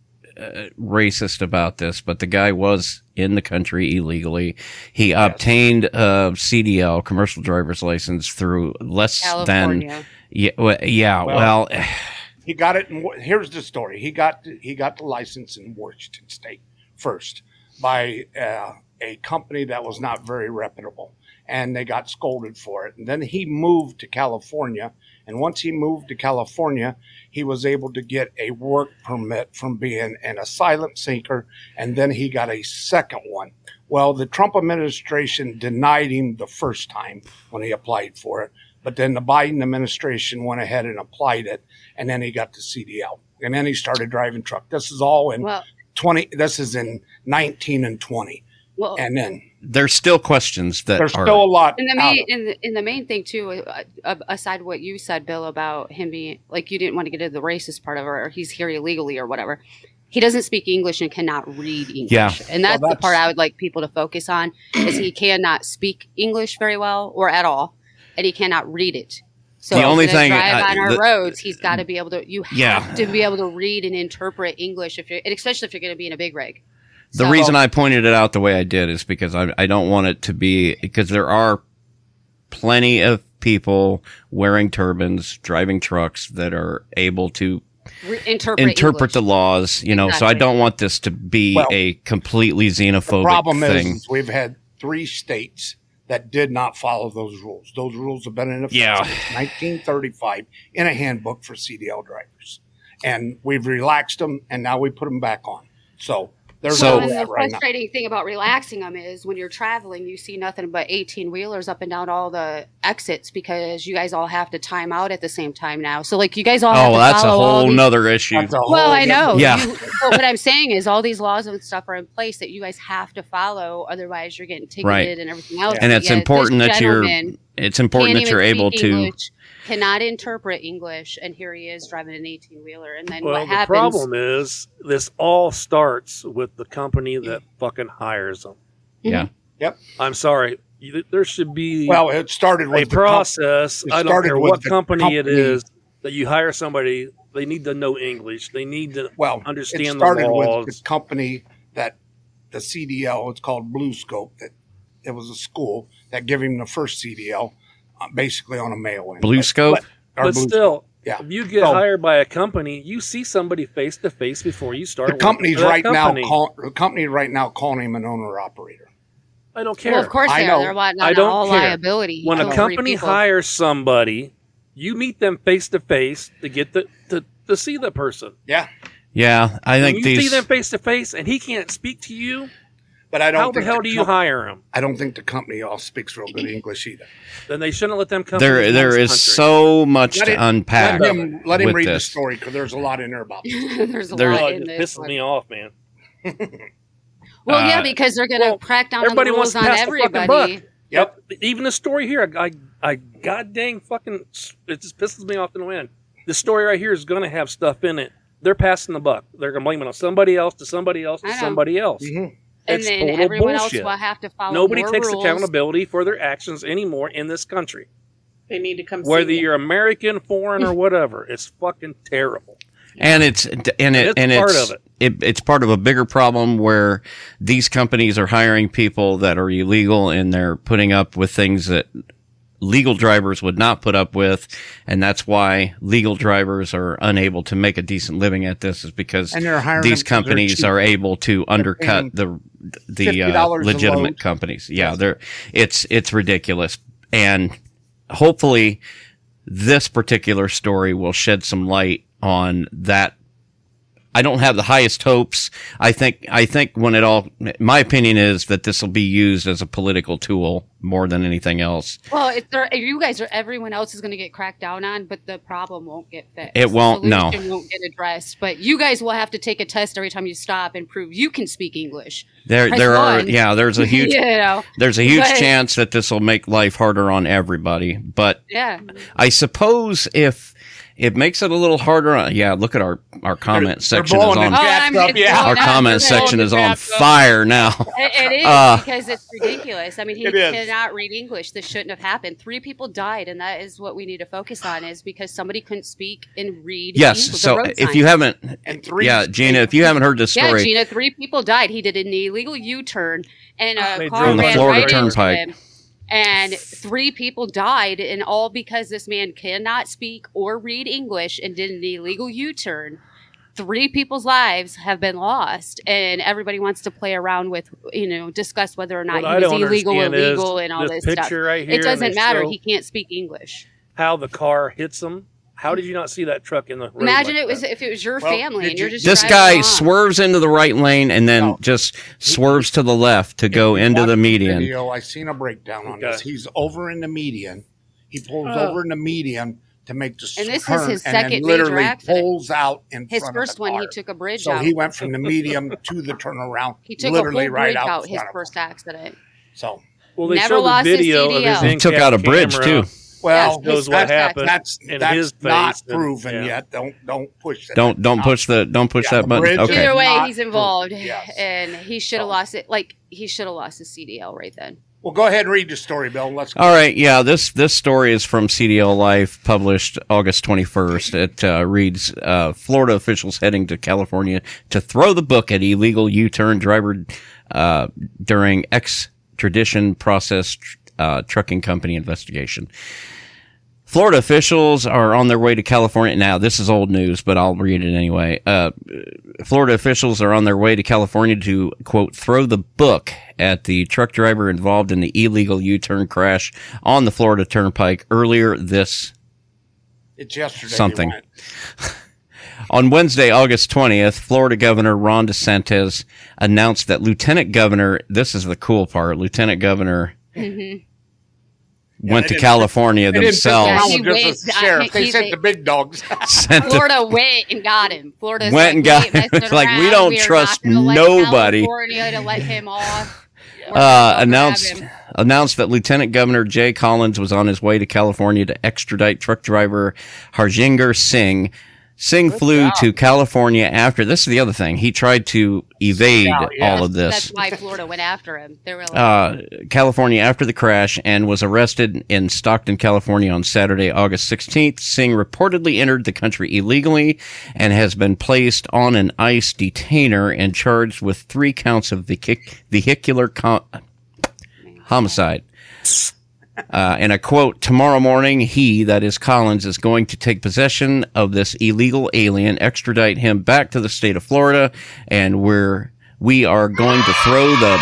S2: uh, racist about this, but the guy was in the country illegally. He obtained a C D L, commercial driver's license, through less than
S1: California.
S2: yeah, well, yeah,
S3: Well,
S2: well
S3: He got it. In, Wa- here's the story. He got he got the license in Washington State first by uh, a company that was not very reputable, and they got scolded for it. And then he moved to California, and once he moved to California, he was able to get a work permit from being an asylum seeker, and then he got a second one. Well, the Trump administration denied him the first time when he applied for it. But then the Biden administration went ahead and applied it, and then he got the C D L, and then he started driving truck. This is all in
S1: Well,
S3: twenty. This is in nineteen and twenty,
S1: well,
S3: and then
S2: there's still questions that
S3: there's
S2: are
S3: still a lot.
S1: And the
S3: out
S1: main,
S3: of-
S1: and the, and the main thing too, uh, uh, aside what you said, Bill, about him being like you didn't want to get into the racist part of it, or he's here illegally or whatever. He doesn't speak English and cannot read English,
S2: Yeah.
S1: and that's,
S3: Well,
S1: the part
S3: that's-
S1: I would like people to focus on is he cannot speak English very well or at all, and he cannot read it. So
S2: The
S1: if
S2: only
S1: he's gonna
S2: thing,
S1: drive
S2: uh,
S1: on our
S2: the-
S1: roads, he's got to be able to. You have
S2: Yeah.
S1: to be able to read and interpret English if you're, and especially if you're going to be in a big rig.
S2: The
S1: So-
S2: reason I pointed it out the way I did is because I, I don't want it to be, because there are plenty of people wearing turbans, driving trucks that are able to
S1: re- interpret
S2: interpret
S1: English.
S2: the laws, you know, so I
S1: Exactly.
S2: don't want this to be
S3: Well,
S2: a completely
S3: the
S2: xenophobic
S3: problem
S2: thing.
S3: is we've had three states that did not follow those rules. Those rules have been in effect
S2: Yeah.
S3: since nineteen thirty-five in a handbook for C D L drivers, and we've relaxed them, and now we put them back on. So there's
S2: So-
S1: Well,
S3: where
S1: and
S3: we're
S1: the
S3: at right now.
S1: frustrating thing about relaxing them is when you're traveling, you see nothing but eighteen wheelers up and down all the exits because you guys all have to time out at the same time now. So, like, you guys all have
S2: Oh,
S1: to
S2: that's a
S1: follow all
S2: whole
S1: these-
S2: nother issue.
S3: That's a whole
S1: Well, I
S3: different-
S1: know.
S2: Yeah.
S1: You, but what I'm saying is all these laws and stuff are in place that you guys have to follow. Otherwise, you're getting ticketed
S2: Right.
S1: and everything else.
S2: And
S1: But
S2: it's
S1: yet
S2: important
S1: this
S2: that you're,
S1: gentleman
S2: it's important
S1: Can't
S2: that you're
S1: even
S2: able
S1: speak
S2: to.
S1: English, cannot interpret English, and here he is driving an eighteen wheeler. And then
S4: Well,
S1: what
S4: the
S1: happens?
S4: problem is this all starts with the company that fucking hires them.
S2: Yeah.
S3: Yep.
S4: I'm sorry. You- There should be
S3: Well, it started
S4: a
S3: with the com-
S4: process.
S3: it
S4: I don't
S3: started
S4: care
S3: with
S4: what
S3: the
S4: company, it
S3: company.
S4: is that you hire somebody. They need to know English. They need to
S3: well,
S4: understand
S3: it
S4: the
S3: started
S4: laws.
S3: with the company that the C D L. It's called Blue Scope. That it was a school that gave him the first C D L, uh, basically on a mail-in.
S2: Blue
S3: But-
S2: Scope?
S3: but- or
S4: But
S3: Blue
S4: still,
S3: Yeah.
S4: if you get
S3: So-
S4: hired by a company, you see somebody face to face before you start.
S3: The
S4: working
S3: company's
S4: for that
S3: right
S4: company.
S3: now. Call, the company right now calling him an owner operator.
S4: I don't care.
S1: Well, of course
S3: I
S1: they
S3: know.
S1: are. They're wanting
S4: I
S1: on
S4: don't
S1: all
S4: care.
S1: liability.
S4: When
S1: of
S4: a
S1: three
S4: company
S1: people.
S4: hires somebody, you meet them face to face to get the to, to see the person.
S3: Yeah,
S2: Yeah, I
S4: When
S2: think
S4: you see
S2: these.
S4: them face to face and he can't speak to you,
S3: but I don't.
S4: how the
S3: think
S4: hell do you
S3: com-
S4: hire him?
S3: I don't think the company all speaks real good English either.
S4: Then they shouldn't let them come.
S2: There,
S4: to
S2: there
S4: this
S2: is
S4: country.
S2: so much
S3: Let
S2: to
S3: it-
S2: unpack.
S3: Let him, let him
S2: with
S3: read the
S2: this.
S3: story because there's a lot in there about this.
S1: There's a
S2: There's-
S4: Oh,
S1: lot
S4: it
S1: in
S4: just
S1: this.
S4: pisses
S1: one.
S4: me off, man.
S1: Well, yeah,
S2: Uh,
S1: because they're going to
S4: well,
S1: crack down on the
S4: everybody
S1: rules
S4: wants to
S1: on
S4: pass the fucking
S1: everybody.
S4: buck.
S3: Yep.
S4: Even the story here, I, I, I god dang fucking, it just pisses me off to no end. This story right here is going to have stuff in it. They're passing the buck. They're going to blame it on somebody else, to somebody else, to
S1: I know.
S4: somebody else.
S3: Mhm.
S1: And
S4: It's
S1: then
S4: total
S1: everyone
S4: bullshit.
S1: else will have to follow
S4: Nobody
S1: more
S4: takes
S1: rules.
S4: accountability for their actions anymore in this country.
S5: They need to come see
S4: Whether
S5: me.
S4: you're American, foreign, or whatever, it's fucking terrible.
S2: and it's and it
S4: It's
S2: and
S4: part
S2: it's
S4: of it.
S2: it, it's part of a bigger problem where these companies are hiring people that are illegal and they're putting up with things that legal drivers would not put up with, and that's why legal drivers are unable to make a decent living at this, is because
S3: And they're hiring
S2: these
S3: them 'cause they're
S2: companies
S3: cheap.
S2: are able to undercut
S3: paying
S2: the the uh,
S3: fifty dollars a
S2: legitimate
S3: load.
S2: companies. Yeah, they're it's it's ridiculous, and hopefully this particular story will shed some light on that. I don't have the highest hopes. I think I think when it all, my opinion is that this will be used as a political tool more than anything else.
S1: Well, if, there, if you guys are, everyone else is going to get cracked down on, but the problem won't get fixed.
S2: It won't,
S1: The
S2: no.
S1: solution won't get addressed. But you guys will have to take a test every time you stop and prove you can speak English.
S2: There
S1: Press
S2: there are
S1: one.
S2: yeah, there's a huge
S1: you know,
S2: there's a huge
S1: But-
S2: chance that this will make life harder on everybody. But
S1: yeah.
S2: I suppose if it makes it a little harder on, yeah, look at our our comment
S3: they're
S2: section is
S3: blowing
S2: on
S3: the
S1: Oh,
S3: jacks
S1: I'm-
S3: up,
S1: it's
S3: yeah.
S1: blowing
S2: our
S1: up.
S2: comment
S1: It's
S2: section
S1: blowing
S2: is
S1: the
S2: on
S1: jacks up.
S2: fire now.
S1: It, it is
S2: Uh,
S1: because it's ridiculous. I mean, he
S3: It is.
S1: cannot read English. This shouldn't have happened. Three people died, and that is what we need to focus on, is because somebody couldn't speak and read.
S2: Yes,
S1: English, the
S2: so
S1: road
S2: if
S1: signs.
S2: you haven't
S3: And three.
S2: yeah, Gina, if you haven't heard this
S1: Yeah,
S2: story,
S1: Gina, three people died. He did an illegal U-turn, and
S4: They
S1: a
S4: drove
S1: car
S4: on the
S1: ran
S2: Florida
S1: right
S2: Turnpike.
S1: into him. And three people died, and all because this man cannot speak or read English and did an illegal U-turn. Three people's lives have been lost, and everybody wants to play around with, you know, discuss whether or not
S4: What I
S1: he was
S4: don't
S1: illegal,
S4: understand
S1: illegal,
S4: is
S1: and all
S4: this
S1: this
S4: picture
S1: stuff.
S4: right here,
S1: It
S4: and
S1: doesn't
S4: they
S1: matter.
S4: show
S1: He can't speak English.
S4: how the car hits them. How did you not see that truck in the road?
S1: Imagine
S4: like
S1: it was
S4: that?
S1: if it was your
S3: Well,
S1: family
S3: did
S1: and you're
S3: you-
S1: just
S2: this
S1: driving
S2: guy
S1: along.
S2: swerves into the right lane and then
S3: No.
S2: just swerves to the left to go
S3: If you
S2: into
S3: watch
S2: the median.
S3: Video, I seen a breakdown on
S4: Okay.
S3: this. He's over in the median. He pulls
S5: Oh.
S3: over in the median to make the
S1: And this is
S3: turn,
S1: his
S3: and then
S1: second major
S3: literally
S1: accident.
S3: pulls out in
S1: His
S3: front
S1: first
S3: of the
S1: one,
S3: car.
S1: he took a bridge
S3: So
S1: out.
S3: he went from the medium to the turnaround.
S1: He took
S3: literally
S1: a whole
S3: right
S1: bridge
S3: out.
S1: out
S3: in
S1: his
S3: front of
S1: first
S3: him.
S1: accident.
S3: So
S4: Well, they
S1: Never
S4: showed the
S1: lost his
S4: video of
S1: C D L.
S4: his
S2: He
S4: in-cab
S2: took out a bridge,
S4: camera.
S2: too.
S3: well,
S1: Yes,
S4: Shows what
S1: first
S4: happened.
S3: that's
S4: in
S3: that's
S4: his
S3: not
S4: face and-
S3: proven
S4: yeah.
S3: yet. Don't don't push that.
S2: Don't don't push the don't push
S3: Yeah,
S2: that
S3: the
S2: button.
S3: bridge
S2: Okay.
S1: Either way,
S3: not
S1: he's involved,
S3: proven. Yes.
S1: and he should have
S3: So-
S1: lost it. Like he should have lost his C D L right then.
S3: Well, go ahead and read the story, Bill. Let's go.
S2: All right, yeah. This this story is from C D L Life, published August twenty-first. It uh, reads: uh, Florida officials heading to California to throw the book at illegal U-turn driver uh, during extradition process uh, trucking company investigation. Florida officials are on their way to California. Now, this is old news, but I'll read it anyway. Uh, Florida officials are on their way to California to, quote, throw the book at the truck driver involved in the illegal U-turn crash on the Florida Turnpike earlier this
S3: It's yesterday. they
S2: something.
S3: went.
S2: On Wednesday, August twentieth, Florida Governor Ron DeSantis announced that Lieutenant Governor, this is the cool part, Lieutenant Governor
S1: Mm-hmm.
S2: went
S3: they
S2: to
S3: didn't-
S2: California
S3: They didn't sit
S2: themselves.
S3: down
S1: He
S3: with just
S1: went-
S3: the
S1: I
S3: sheriff.
S1: think
S3: They
S1: he-
S3: sent
S1: they-
S3: the big dogs.
S2: Sent the-
S1: Florida went and got him. Florida's
S2: Went
S1: like,
S2: and
S1: we
S2: got-
S1: ain't messing
S2: like, we
S1: around.
S2: don't
S1: We are
S2: trust
S1: not gonna let
S2: nobody.
S1: California to let him off. We're
S2: uh,
S1: gonna grab
S2: announced
S1: him.
S2: announced that Lieutenant Governor Jay Collins was on his way to California to extradite truck driver Harjinder Singh. Singh
S3: Good
S2: flew
S3: job.
S2: to California after, this is the other thing, he tried to evade
S3: Yeah, yeah.
S2: all of this.
S1: That's why Florida went after him. They were like,
S2: Uh, California after the crash and was arrested in Stockton, California on Saturday, August sixteenth. Singh reportedly entered the country illegally and has been placed on an ICE detainer and charged with three counts of vehic- vehicular com- homicide. Uh, and I quote, tomorrow morning, he, that is Collins, is going to take possession of this illegal alien, extradite him back to the state of Florida, and we're, we are going to throw the...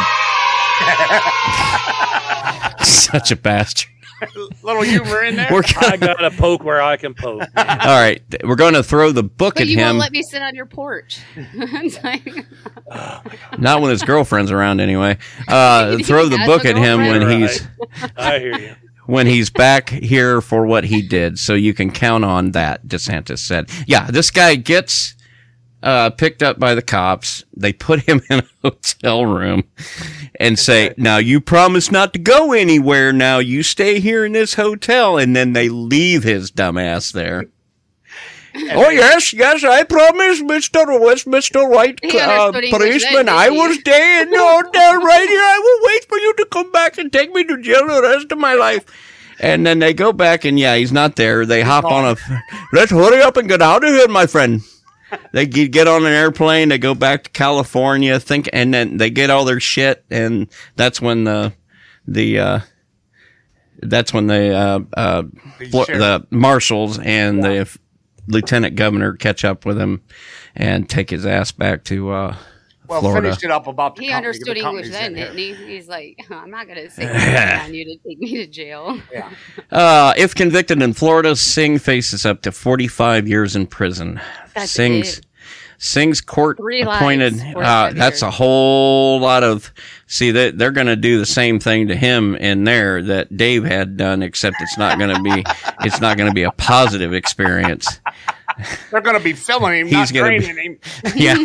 S2: Such a bastard.
S3: Little humor in there.
S2: We're
S4: I
S2: gonna,
S4: got to poke where I can poke.
S2: all right, we're going to throw the book
S1: but
S2: at
S1: you
S2: him.
S1: won't let me sit on your porch. It's like,
S2: Not when his girlfriend's around, anyway. Uh, throw the
S1: That's
S2: book
S1: a
S2: at him when
S4: girlfriend.
S2: he's
S4: I hear you.
S2: when he's back here for what he did. So you can count on that. DeSantis said, "Yeah, this guy gets uh, picked up by the cops. They put him in a hotel room and say, now you promise not to go anywhere. Now you stay here in this hotel." And then they leave his dumb ass there. Oh, yes, yes, I promise, Mister West, Mister White
S1: He
S2: uh,
S1: understood English
S2: policeman,
S1: then,
S2: I
S1: didn't
S2: will
S1: he?
S2: stay in your hotel right here. I will wait for you to come back and take me to jail the rest of my life. And then they go back, and yeah, he's not there. They hop on a, let's hurry up and get out of here, my friend. They get get on an airplane, they go back to California, think, and then they get all their shit, and that's when the, the, uh, that's when the, uh, uh,
S3: The
S2: Flo-
S3: sheriff.
S2: the marshals and the f- lieutenant governor catch up with him and take his ass back to, uh,
S3: Well,
S2: Florida.
S3: finished it up about the
S1: he
S3: company.
S1: understood
S3: The
S1: English
S3: company's
S1: then,
S3: in here.
S1: didn't he? He's like, I'm not going to say anything on you to take me to jail.
S3: Yeah.
S2: Uh, if convicted in Florida, Singh faces up to forty-five years in prison.
S1: That's
S2: Singh's
S1: it.
S2: Singh's court
S1: Three
S2: appointed.
S1: lives,
S2: Uh,
S1: forty-five
S2: that's
S1: years.
S2: a whole lot of. See, they, they're going to do the same thing to him in there that Dave had done, except it's not going to be. It's not going to be a positive experience.
S3: They're going to be filming him,
S2: He's
S3: not
S2: gonna be-
S3: training him.
S2: Yeah.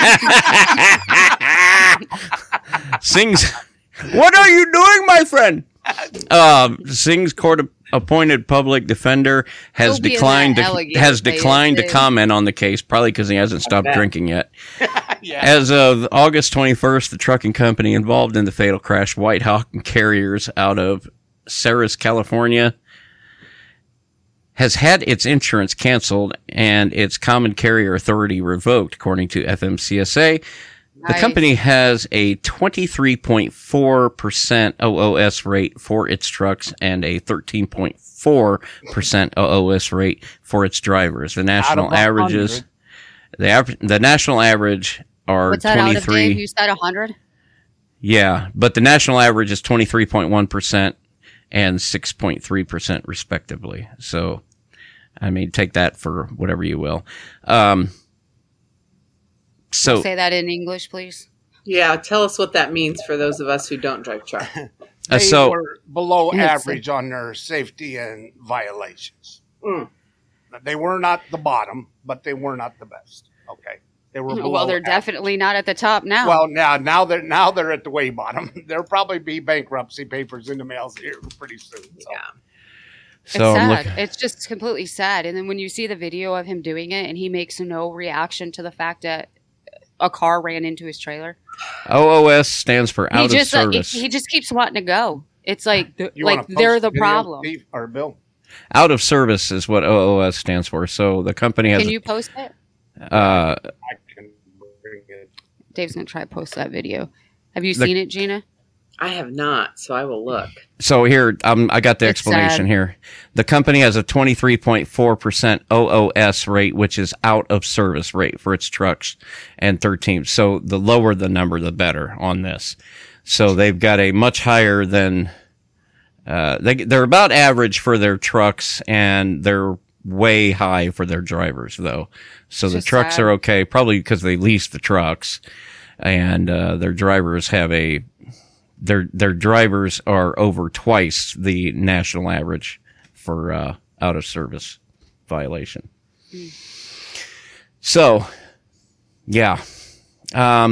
S2: Singh's. What are you doing, my friend? Um, Singh's court-appointed public defender has
S1: He'll be in
S2: declined
S1: that
S2: to,
S1: alligator
S2: has
S1: phase,
S2: declined to
S1: too.
S2: comment on the case, probably because he hasn't stopped
S3: bet.
S2: drinking yet.
S3: Yeah.
S2: As of August twenty-first, the trucking company involved in the fatal crash, White Hawk Carriers out of Ceres, California, has had its insurance canceled and its common carrier authority revoked, according to F M C S A. The
S1: Nice.
S2: company has a twenty-three point four percent O O S rate for its trucks and a thirteen point four percent O O S rate for its drivers. The national
S3: of a
S2: averages,
S3: hundred.
S2: the aver- the national average are
S1: What's that out of Dave?
S2: twenty-three.
S1: You said one hundred?
S2: Yeah, but the national average is twenty-three point one percent and six point three percent respectively. So, I mean, take that for whatever you will. Um, so,
S1: Say that in English, please.
S5: Yeah, tell us what that means for those of us who don't drive truck.
S2: uh,
S3: They
S2: so
S3: were below
S1: Yes.
S3: average on their safety and violations.
S5: Mm.
S3: They were not the bottom, but they were not the best. Okay, they were. Below
S1: Well, they're
S3: average.
S1: definitely not at the top now.
S3: Well, now now they're now they're at the way bottom. There'll probably be bankruptcy papers in the mail here pretty soon. So.
S5: Yeah.
S1: it's
S2: so I'm
S1: sad.
S2: looking.
S1: It's just completely sad. And then when you see the video of him doing it and he makes no reaction to the fact that a car ran into his trailer.
S2: O O S stands for out
S1: he
S2: of
S1: just uh,
S2: service.
S1: he just keeps wanting to go. It's like th-
S3: You
S1: like
S3: wanna
S1: they're
S3: post
S1: the
S3: video,
S1: problem.
S3: Steve or Bill?
S2: Out of service is what O O S stands for. So the company has.
S1: Can you post it?
S2: uh,
S3: I can bring it.
S1: Dave's gonna try to post that video. Have you
S2: The-
S1: seen it, Gina?
S5: I have not, so I will look.
S2: So here, um, I got the
S1: It's
S2: explanation
S1: sad.
S2: here. The company has a twenty-three point four percent O O S rate, which is out of service rate for its trucks and thirteen. So the lower the number, the better on this. So they've got a much higher than, uh, they, they're about average for their trucks and they're way high for their drivers though. So
S1: It's
S2: the
S1: just
S2: trucks
S1: sad.
S2: are okay, probably because they lease the trucks and, uh, their drivers have a, their their drivers are over twice the national average for uh, out of service violation. So, yeah. Um,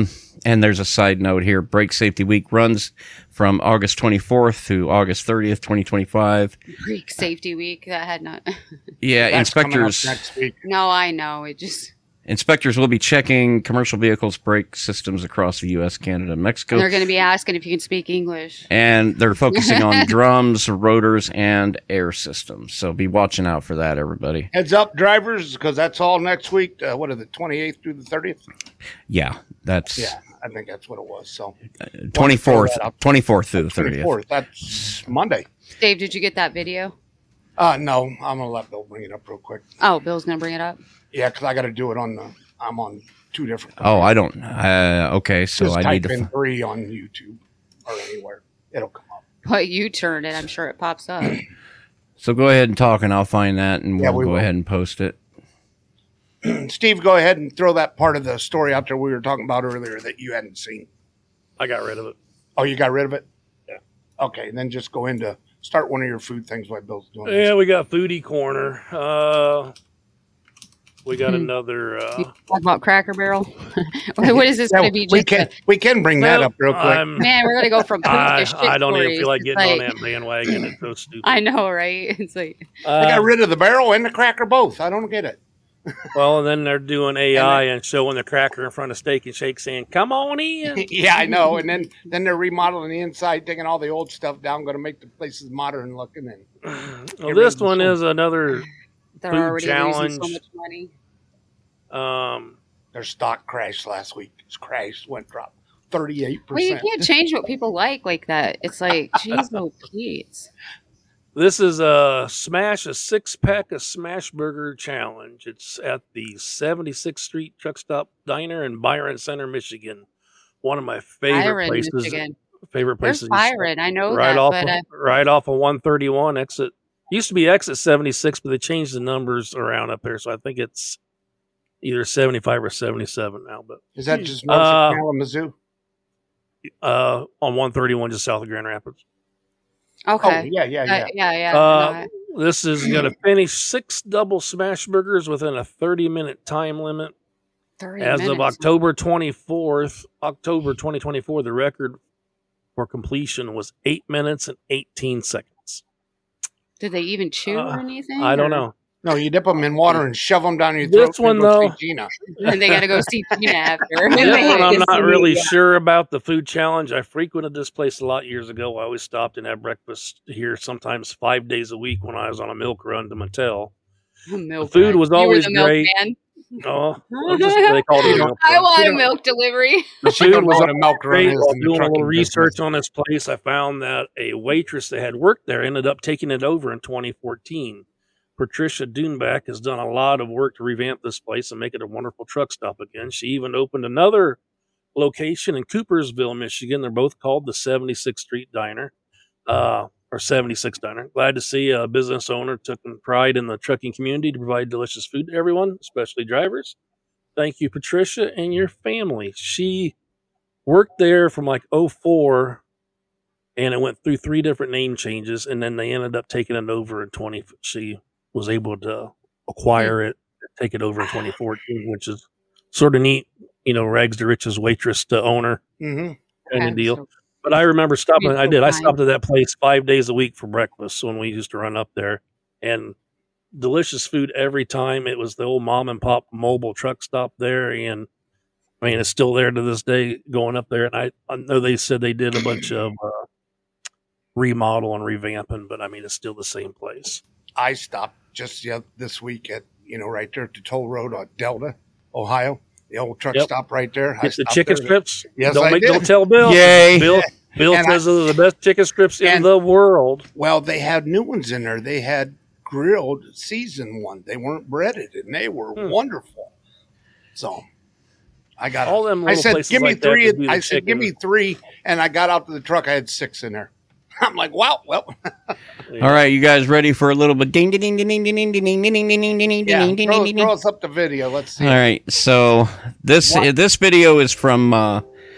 S2: and there's a side note here. Brake Safety Week runs from August twenty-fourth to August thirtieth, twenty twenty-five.
S1: Brake Safety Week. That had not.
S2: Yeah,
S3: That's coming up
S2: inspectors.
S3: next week.
S1: No, I know. It just.
S2: Inspectors will be checking commercial vehicles' brake systems across the U S, Canada, and Mexico.
S1: They're going to be asking if you can speak English.
S2: And they're focusing on drums, rotors, and air systems. So be watching out for that, everybody.
S3: Heads up, drivers, because that's all next week. Uh, what is it, twenty-eighth through the thirtieth?
S2: Yeah, that's
S3: Yeah, I think that's what it was. So
S2: twenty-fourth, twenty-fourth through the thirtieth.
S3: twenty-fourth, that's Monday.
S1: Dave, did you get that video?
S3: Uh, no, I'm going to let Bill bring it up real quick.
S1: Oh, Bill's going to bring it up.
S3: Yeah, because I got to do it on the, I'm on two different.
S2: Oh, I don't. Uh, okay, so
S3: Just
S2: I
S3: type
S2: need to.
S3: in
S2: f-
S3: three on YouTube or anywhere. It'll come up.
S1: But you turn it. I'm sure it pops up.
S2: So go ahead and talk, and I'll find that, and
S3: Yeah,
S2: we'll
S3: we
S2: go
S3: will.
S2: ahead and post it.
S3: Steve, go ahead and throw that part of the story out there we were talking about earlier that you hadn't seen.
S4: I got rid of it.
S3: Oh, you got rid of it? Yeah. Okay, then just go into start one of your food things while Bill's doing this.
S4: Yeah, we got Foodie Corner. Uh, we got
S1: Hmm.
S4: another. Uh,
S1: Talk about Cracker Barrel. what is this
S3: Yeah,
S1: going to be?
S3: we
S1: Just
S3: can
S1: a-
S3: we can bring that
S4: well,
S3: up real quick.
S4: I'm-
S1: man, we're going to go from food
S4: I,
S1: to shit
S4: I don't even
S1: stories.
S4: feel like
S1: It's
S4: getting on
S1: like-
S4: that bandwagon. It's so stupid.
S1: I know, right? It's like,
S3: They
S4: Uh,
S3: got rid of the barrel and the cracker both. I don't get it.
S4: well, and then they're doing A I and showing the cracker in front of Steak and Shake saying, come on in.
S3: Yeah, I know. And then then they're remodeling the inside, taking all the old stuff down, going to make the places modern looking. And
S4: Well, this one is another.
S1: they're
S4: Food
S1: already losing
S4: challenge.
S1: so much money.
S4: Um,
S3: their stock crashed last week. It's crashed, went drop thirty-eight
S1: Well, you
S3: percent.
S1: can't change what people like like that. It's like, geez, no, Pete.
S4: This is a smash, a six pack of Smash Burger Challenge. It's at the seventy-sixth Street Truck Stop Diner in Byron Center, Michigan. One of my favorite
S1: Byron,
S4: places.
S1: Michigan.
S4: Favorite
S1: Where's
S4: places.
S1: Byron? I know
S4: right
S1: that,
S4: off,
S1: but
S4: of,
S1: uh,
S4: right off of one thirty-one exit. Used to be exit seventy-six, but they changed the numbers around up there, so I think it's either seventy-five or seventy-seven now. But
S3: Is that just north
S4: Uh,
S3: of Kalamazoo?
S4: uh, on one thirty-one, just south of Grand Rapids.
S1: okay.
S3: Oh, yeah, yeah, yeah.
S1: Uh, yeah, yeah.
S4: Uh, This is going to finish six double smash burgers within a thirty minute time limit.
S1: thirty
S4: As of
S1: minutes.
S4: October twenty-fourth, October twenty twenty-four, the record for completion was eight minutes and eighteen seconds.
S1: Did they even chew
S4: Uh,
S1: or anything?
S4: I don't
S1: or-
S4: know.
S3: No, you dip them in water and shove them down your throat.
S4: This
S3: and
S4: one,
S3: go see
S4: though-
S3: Gina.
S1: And they got to go see Tina after.
S4: This one, I'm
S5: Yes,
S4: not
S5: you
S4: really
S5: do, yeah.
S4: sure about the food challenge. I frequented this place a lot years ago. I always stopped and had breakfast here, sometimes five days a week when I was on a milk run to Mattel.
S1: Milk
S4: The food
S1: run.
S4: was
S1: You were
S4: always
S1: the milk
S4: great.
S1: man.
S4: Oh, I'm just, they called it a milk
S1: I
S4: run.
S1: want
S3: You
S1: a
S3: know-
S1: milk delivery.
S4: The
S3: She don't
S4: food
S3: know
S4: was
S3: what a milk run
S4: great.
S3: is
S4: While
S3: in the
S4: doing a little
S3: trucking
S4: research
S3: business.
S4: on this place, I found that a waitress that had worked there ended up taking it over in twenty fourteen. Patricia Dunback has done a lot of work to revamp this place and make it a wonderful truck stop again. She even opened another location in Coopersville, Michigan. They're both called the seventy-sixth Street Diner, uh, or seventy-six Diner. Glad to see a business owner took pride in the trucking community to provide delicious food to everyone, especially drivers. Thank you, Patricia, and your family. She worked there from like oh four, and it went through three different name changes, and then they ended up taking it over in twenty. She was able to acquire it, take it over in twenty fourteen, which is sort of neat. You know, rags to riches waitress to owner
S3: Mhm.
S4: kind
S1: Okay,
S4: of deal.
S1: so-
S4: But I remember stopping. I
S1: Beautiful
S4: did. I
S1: time.
S4: stopped at that place five days a week for breakfast when we used to run up there, and delicious food every time. It was the old mom and pop mobile truck stop there, and I mean it's still there to this day. Going up there, and I, I know they said they did a bunch of uh, remodel and revamping, but I mean it's still the same place.
S3: I stopped just the oth- this week at, you know, right there at the toll road on Delta, Ohio. The old truck
S4: Yep.
S3: stop right there. I
S4: Get the
S3: stopped
S4: chicken
S3: there.
S4: strips.
S3: Yes,
S4: don't
S3: I
S4: make.
S3: did.
S4: Don't tell Bill.
S2: Yay.
S4: Bill. Bill
S3: And
S4: says they're the best chicken strips in
S3: and-
S4: the world.
S3: Well, they had new ones in there. They had grilled seasoned one. They weren't breaded, and they were
S4: Hmm.
S3: wonderful. So I got
S4: All them
S3: I
S4: little
S3: said,
S4: places
S3: "Give me
S4: like that
S3: three."
S4: to do the
S3: I said, "Give
S4: chicken.
S3: me three," and I got out to the truck. I had six in there. I'm like, "Wow, well,
S2: All right, you guys ready for a little bit? Ding, ding, ding, ding, ding, ding, ding, ding, ding, ding, ding, ding,
S3: yeah."
S2: ding, ding,
S3: Throw,
S2: ding,
S3: throw
S2: ding.
S3: us up the video. Let's see.
S2: All right, so this
S3: What?
S2: this video is from uh,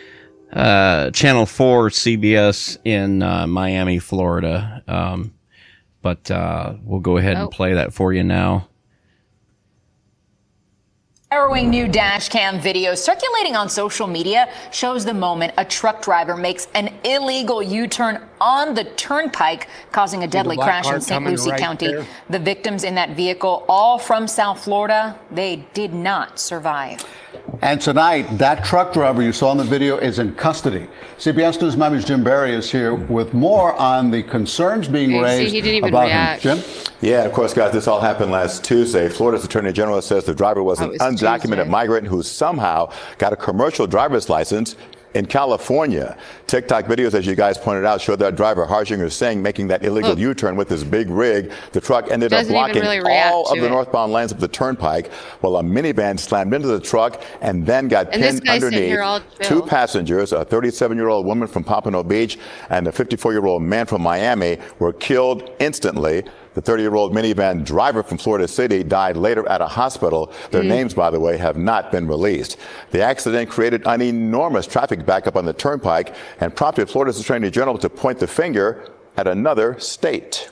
S2: uh, Channel Four C B S in uh, Miami, Florida. Um, but uh, we'll go ahead
S1: Oh.
S2: and play that for you now.
S6: Harrowing new dash cam video circulating on social media shows the moment a truck driver makes an illegal U-turn on the turnpike, causing a deadly crash in Saint Lucie right County. There. The victims in that vehicle, all from South Florida, they did not survive.
S7: And tonight, that truck driver you saw in the video is in custody. C B S News Miami's Jim Barry is here with more on the concerns being
S1: okay,
S7: raised
S1: see, he didn't even
S7: about
S1: react.
S7: him. Jim?
S8: Yeah, of course, guys, this all happened last Tuesday. Florida's Attorney General says the driver was an oh, undocumented Tuesday. migrant who somehow got a commercial driver's license in California. TikTok videos, as you guys pointed out, showed that driver, Harshinger Singh, making that illegal Look. U-turn with his big rig. The truck ended
S1: Doesn't
S8: up blocking
S1: really
S8: all of the
S1: it.
S8: northbound lanes of the turnpike, while a minivan slammed into the truck and then got
S1: and
S8: pinned underneath. Two passengers, a thirty-seven-year-old woman from Pompano Beach and a fifty-four-year-old man from Miami, were killed instantly. The thirty-year-old minivan driver from Florida City died later at a hospital. Their mm. names, by the way, have not been released. The accident created an enormous traffic backup on the turnpike and prompted Florida's Attorney General to point the finger at another state.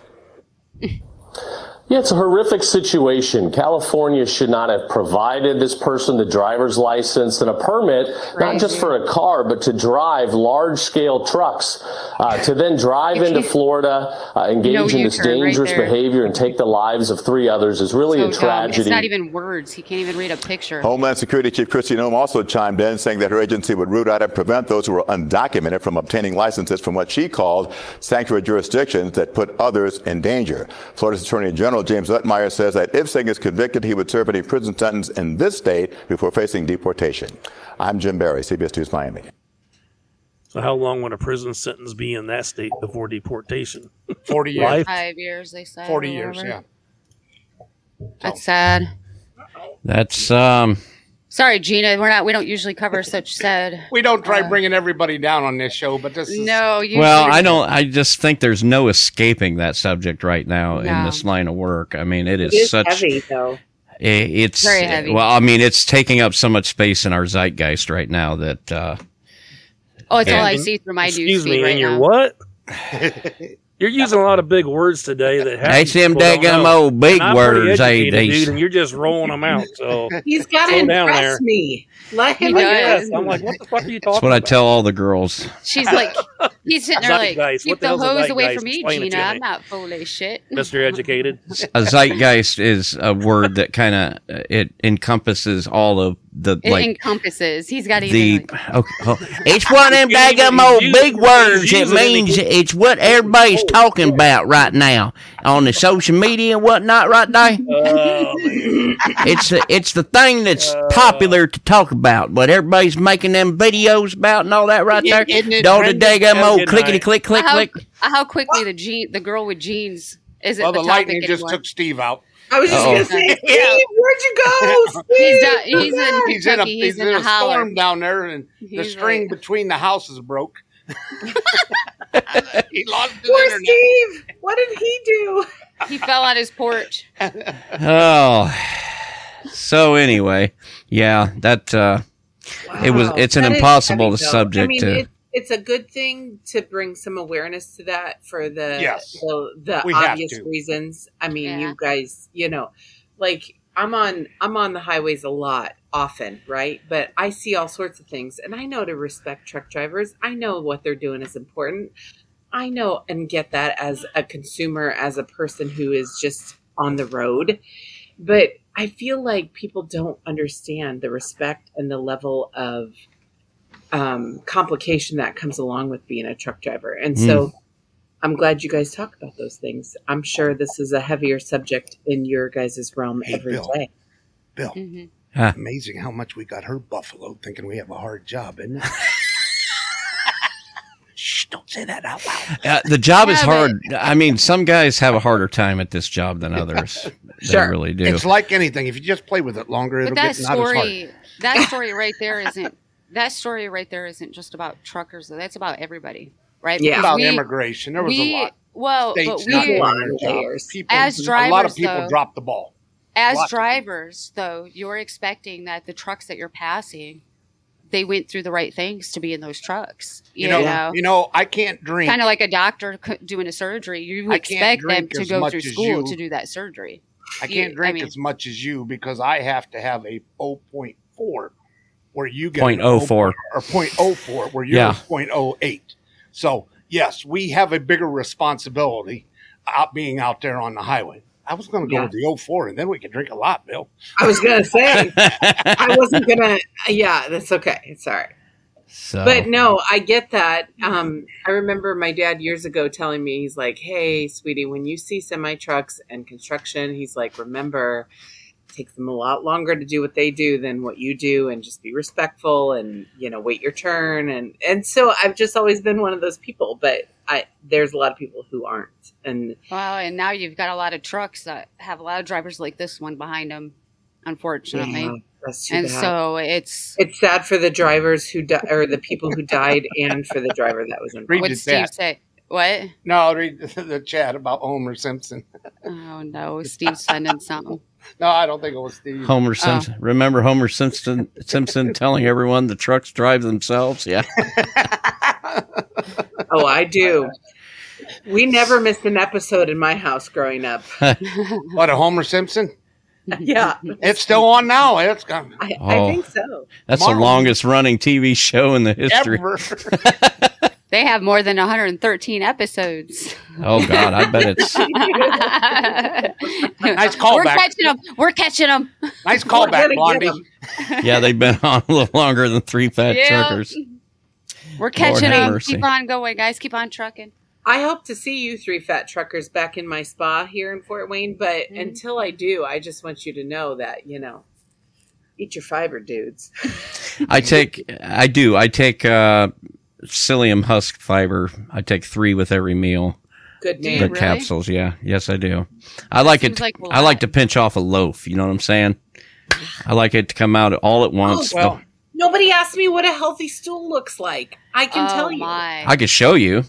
S9: Yeah, it's a horrific situation. California should not have provided this person the driver's license and a permit, Crazy. not just for a car, but to drive large-scale trucks, uh, to then drive into Florida, uh, engage no in this dangerous right behavior and take the lives of three others is really so a tragedy.
S1: Dumb. It's not even words. He can't even read a picture.
S8: Homeland Security Chief Kristi Noem also chimed in, saying that her agency would root out and prevent those who were undocumented from obtaining licenses from what she called sanctuary jurisdictions that put others in danger. Florida's Attorney General James Utmeyer says that if Singh is convicted, he would serve any prison sentence in this state before facing deportation. I'm Jim Barry, C B S News Miami.
S4: So how long would a prison sentence be in that state before deportation?
S3: forty years.
S4: Life?
S1: Five years, they said.
S3: forty years, yeah.
S1: That's sad.
S2: That's, um...
S1: Sorry, Gina. We're not. We don't usually cover such sad.
S3: We don't try
S1: uh,
S3: bringing everybody down on this show, but this is
S1: no.
S2: Well, I don't. I just think there's no escaping that subject right now no. in this line of work. I mean, it is,
S5: it is
S2: such.
S5: heavy, though.
S2: It, it's
S1: very heavy.
S2: Well, I mean, it's taking up so much space in our zeitgeist right now that. Uh,
S1: oh, it's all I see through my
S4: excuse
S1: news feed
S4: me,
S1: right
S4: and you're
S1: now.
S4: what? You're using a lot of big words today that
S2: That's them daggum old big
S4: and
S2: words,
S4: eh,
S2: they
S4: dude, and you're just rolling them out. So
S5: he's got to impress me. Let him.
S4: Yes. I'm like, what the fuck are you talking?
S2: That's what
S4: about?
S2: I tell all the girls.
S1: She's like, he's sitting there like,
S4: Zeitgeist.
S1: keep
S4: What the
S1: the
S4: hell's a
S1: hose away
S4: zeitgeist?
S1: from me,
S4: Explain it
S1: Gina.
S4: to
S1: I'm
S4: me.
S1: not full of shit.
S4: Mister Educated.
S2: A zeitgeist is a word that kind of it encompasses all of the
S1: It
S2: like
S1: encompasses. He's got
S2: the.
S1: even. Like,
S2: Okay, oh, it's one of them daggum old big words. It means it's what everybody's talking about right now on the social media and whatnot. Right there,
S4: Oh,
S2: it's the, it's the thing that's popular to talk about. What everybody's making them videos about and all that right there.
S3: Isn't it
S2: All the
S3: trending?
S2: daggum
S4: Have a
S2: old
S4: good
S2: clickety
S4: night.
S2: click click
S1: how,
S2: click.
S1: how quickly the jean, the girl with jeans, isn't
S3: well,
S1: the
S3: the
S1: topic
S3: lightning
S1: anymore.
S3: just took Steve out.
S5: I was just
S2: Uh-oh.
S5: going to say, Steve,
S3: Yeah.
S5: where'd you go? Steve?
S1: He's, down, he's in
S3: He's in a
S1: Kentucky.
S3: he's
S1: He's
S3: in,
S1: in
S3: a
S1: the holler.
S3: storm down there, and the
S1: He's
S3: string
S1: right.
S3: between the houses broke. He lost his
S5: Poor
S3: internet.
S5: Steve. What did he do?
S1: He fell on his porch.
S2: Oh, so anyway, yeah, that uh, it was.
S5: Wow.
S2: It's an
S5: That is
S2: impossible
S5: heavy, though.
S2: subject
S5: I mean,
S2: to.
S5: it, it's a good thing to bring some awareness to that for the
S3: Yes.
S5: the, the
S3: We have
S5: obvious
S3: to.
S5: reasons. I mean,
S1: Yeah.
S5: you guys, you know, like I'm on I'm on the highways a lot, often, right? But I see all sorts of things, and I know to respect truck drivers. I know what they're doing is important. I know and get that as a consumer, as a person who is just on the road. But I feel like people don't understand the respect and the level of um, complication that comes along with being a truck driver. And so I'm glad you guys talk about those things. I'm sure this is a heavier subject in your guys' realm
S3: Hey,
S5: every
S3: Bill.
S5: day.
S3: Bill,
S1: Mm-hmm.
S2: Huh.
S3: amazing how much we got her buffalo thinking we have a hard job, isn't it? Shh, don't say that out loud.
S2: Uh, the job is
S1: Yeah,
S2: hard. I mean, some guys have a harder time at this job than others.
S5: Sure.
S2: They really do.
S3: It's like anything. If you just play with it longer,
S1: But
S3: it'll
S1: that
S3: get not as hard.
S1: story, that story right there isn't. That story right there isn't just about truckers. Though. That's about everybody, right?
S5: Yeah.
S1: Because
S3: About
S1: we-
S3: immigration, there was
S1: we,
S3: a lot.
S1: Well,
S3: States
S1: but
S3: not
S1: we,
S3: doing
S5: A lot
S3: their
S5: of
S3: job.
S5: layers.
S3: People,
S1: As
S3: a lot of
S1: drivers,
S3: people
S1: though,
S3: drop the ball.
S1: as
S3: Lots of
S1: drivers, though, you're expecting that the trucks that you're passing, they went through the right things to be in those trucks. You,
S3: You know,
S1: know,
S3: you know, I can't drink.
S1: kind of like a doctor c- doing a surgery. You
S3: I can't
S1: expect them
S3: drink
S1: to
S3: as
S1: go
S3: much
S1: through
S3: as
S1: school
S3: you.
S1: to do that surgery.
S3: I can't
S1: You-
S3: drink
S1: I mean-
S3: as much as you because I have to have a zero point four where you get
S2: Point
S3: an
S2: oh
S3: zero
S2: four.
S3: or point oh four where you're
S2: Yeah.
S3: point oh eight. So yes, we have a bigger responsibility out being out there on the highway. I was going to go
S5: Yeah.
S3: with the oh four and then we could drink a lot, Bill.
S5: I was gonna say I wasn't gonna. Yeah, that's okay. It's all right.
S2: So,
S5: But no, I get that. Um, I remember my dad years ago telling me, he's like, "Hey, sweetie, when you see semi trucks and construction, he's like, remember, it takes them a lot longer to do what they do than what you do, and just be respectful and you know wait your turn." And and so I've just always been one of those people. But I there's a lot of people who aren't. And
S1: Well, and now you've got a lot of trucks that have a lot of drivers like this one behind them, unfortunately.
S5: yeah, that's too
S1: And
S5: bad.
S1: so it's
S5: It's sad for the drivers who di- or the people who died, and for the driver that was involved.
S3: Read
S1: what
S3: the
S1: Steve
S3: chat.
S1: say. What?
S3: No, read the chat about Homer Simpson.
S1: Oh no, Steve's sending something.
S3: No, I don't think it was Steve.
S2: Homer Simpson. Remember Homer Simpson Simpson telling everyone the trucks drive themselves? Yeah.
S5: Oh, I do. We never missed an episode in my house growing up.
S3: What, a Homer Simpson?
S5: Yeah,
S3: It's still on now. It's gone.
S5: I,
S2: Oh.
S5: I think so.
S2: That's
S3: Tomorrow.
S2: the longest running T V show in the history.
S3: Ever.
S1: They have more than one hundred thirteen episodes.
S2: Oh God, I bet it's
S3: Nice
S1: We're
S3: callback.
S1: catching them. We're catching them.
S3: Nice
S5: We're
S3: callback,
S5: gonna get
S3: Blondie.
S5: 'em.
S2: yeah, they've been on a little longer than three fat
S1: Yeah.
S2: truckers.
S1: We're catching
S2: have
S1: them.
S2: mercy.
S1: Keep on going, guys. Keep on trucking.
S5: I hope to see you three fat truckers back in my spa here in Fort Wayne, but
S1: Mhm.
S5: until I do, I just want you to know that, you know, eat your fiber, dudes.
S2: I take, I do, I take uh, psyllium husk fiber. I take three with every meal.
S5: Good
S1: Do
S5: man.
S1: you
S2: The
S1: really?
S2: capsules, yeah, yes, I do. I like it.
S1: seems like a
S2: I like
S1: lot.
S2: to pinch off a loaf. You know what I'm saying? I like it to come out all at once.
S3: Well,
S5: Nobody asked me what a healthy stool looks like. I can
S1: oh
S5: tell you.
S1: my.
S2: I could show you.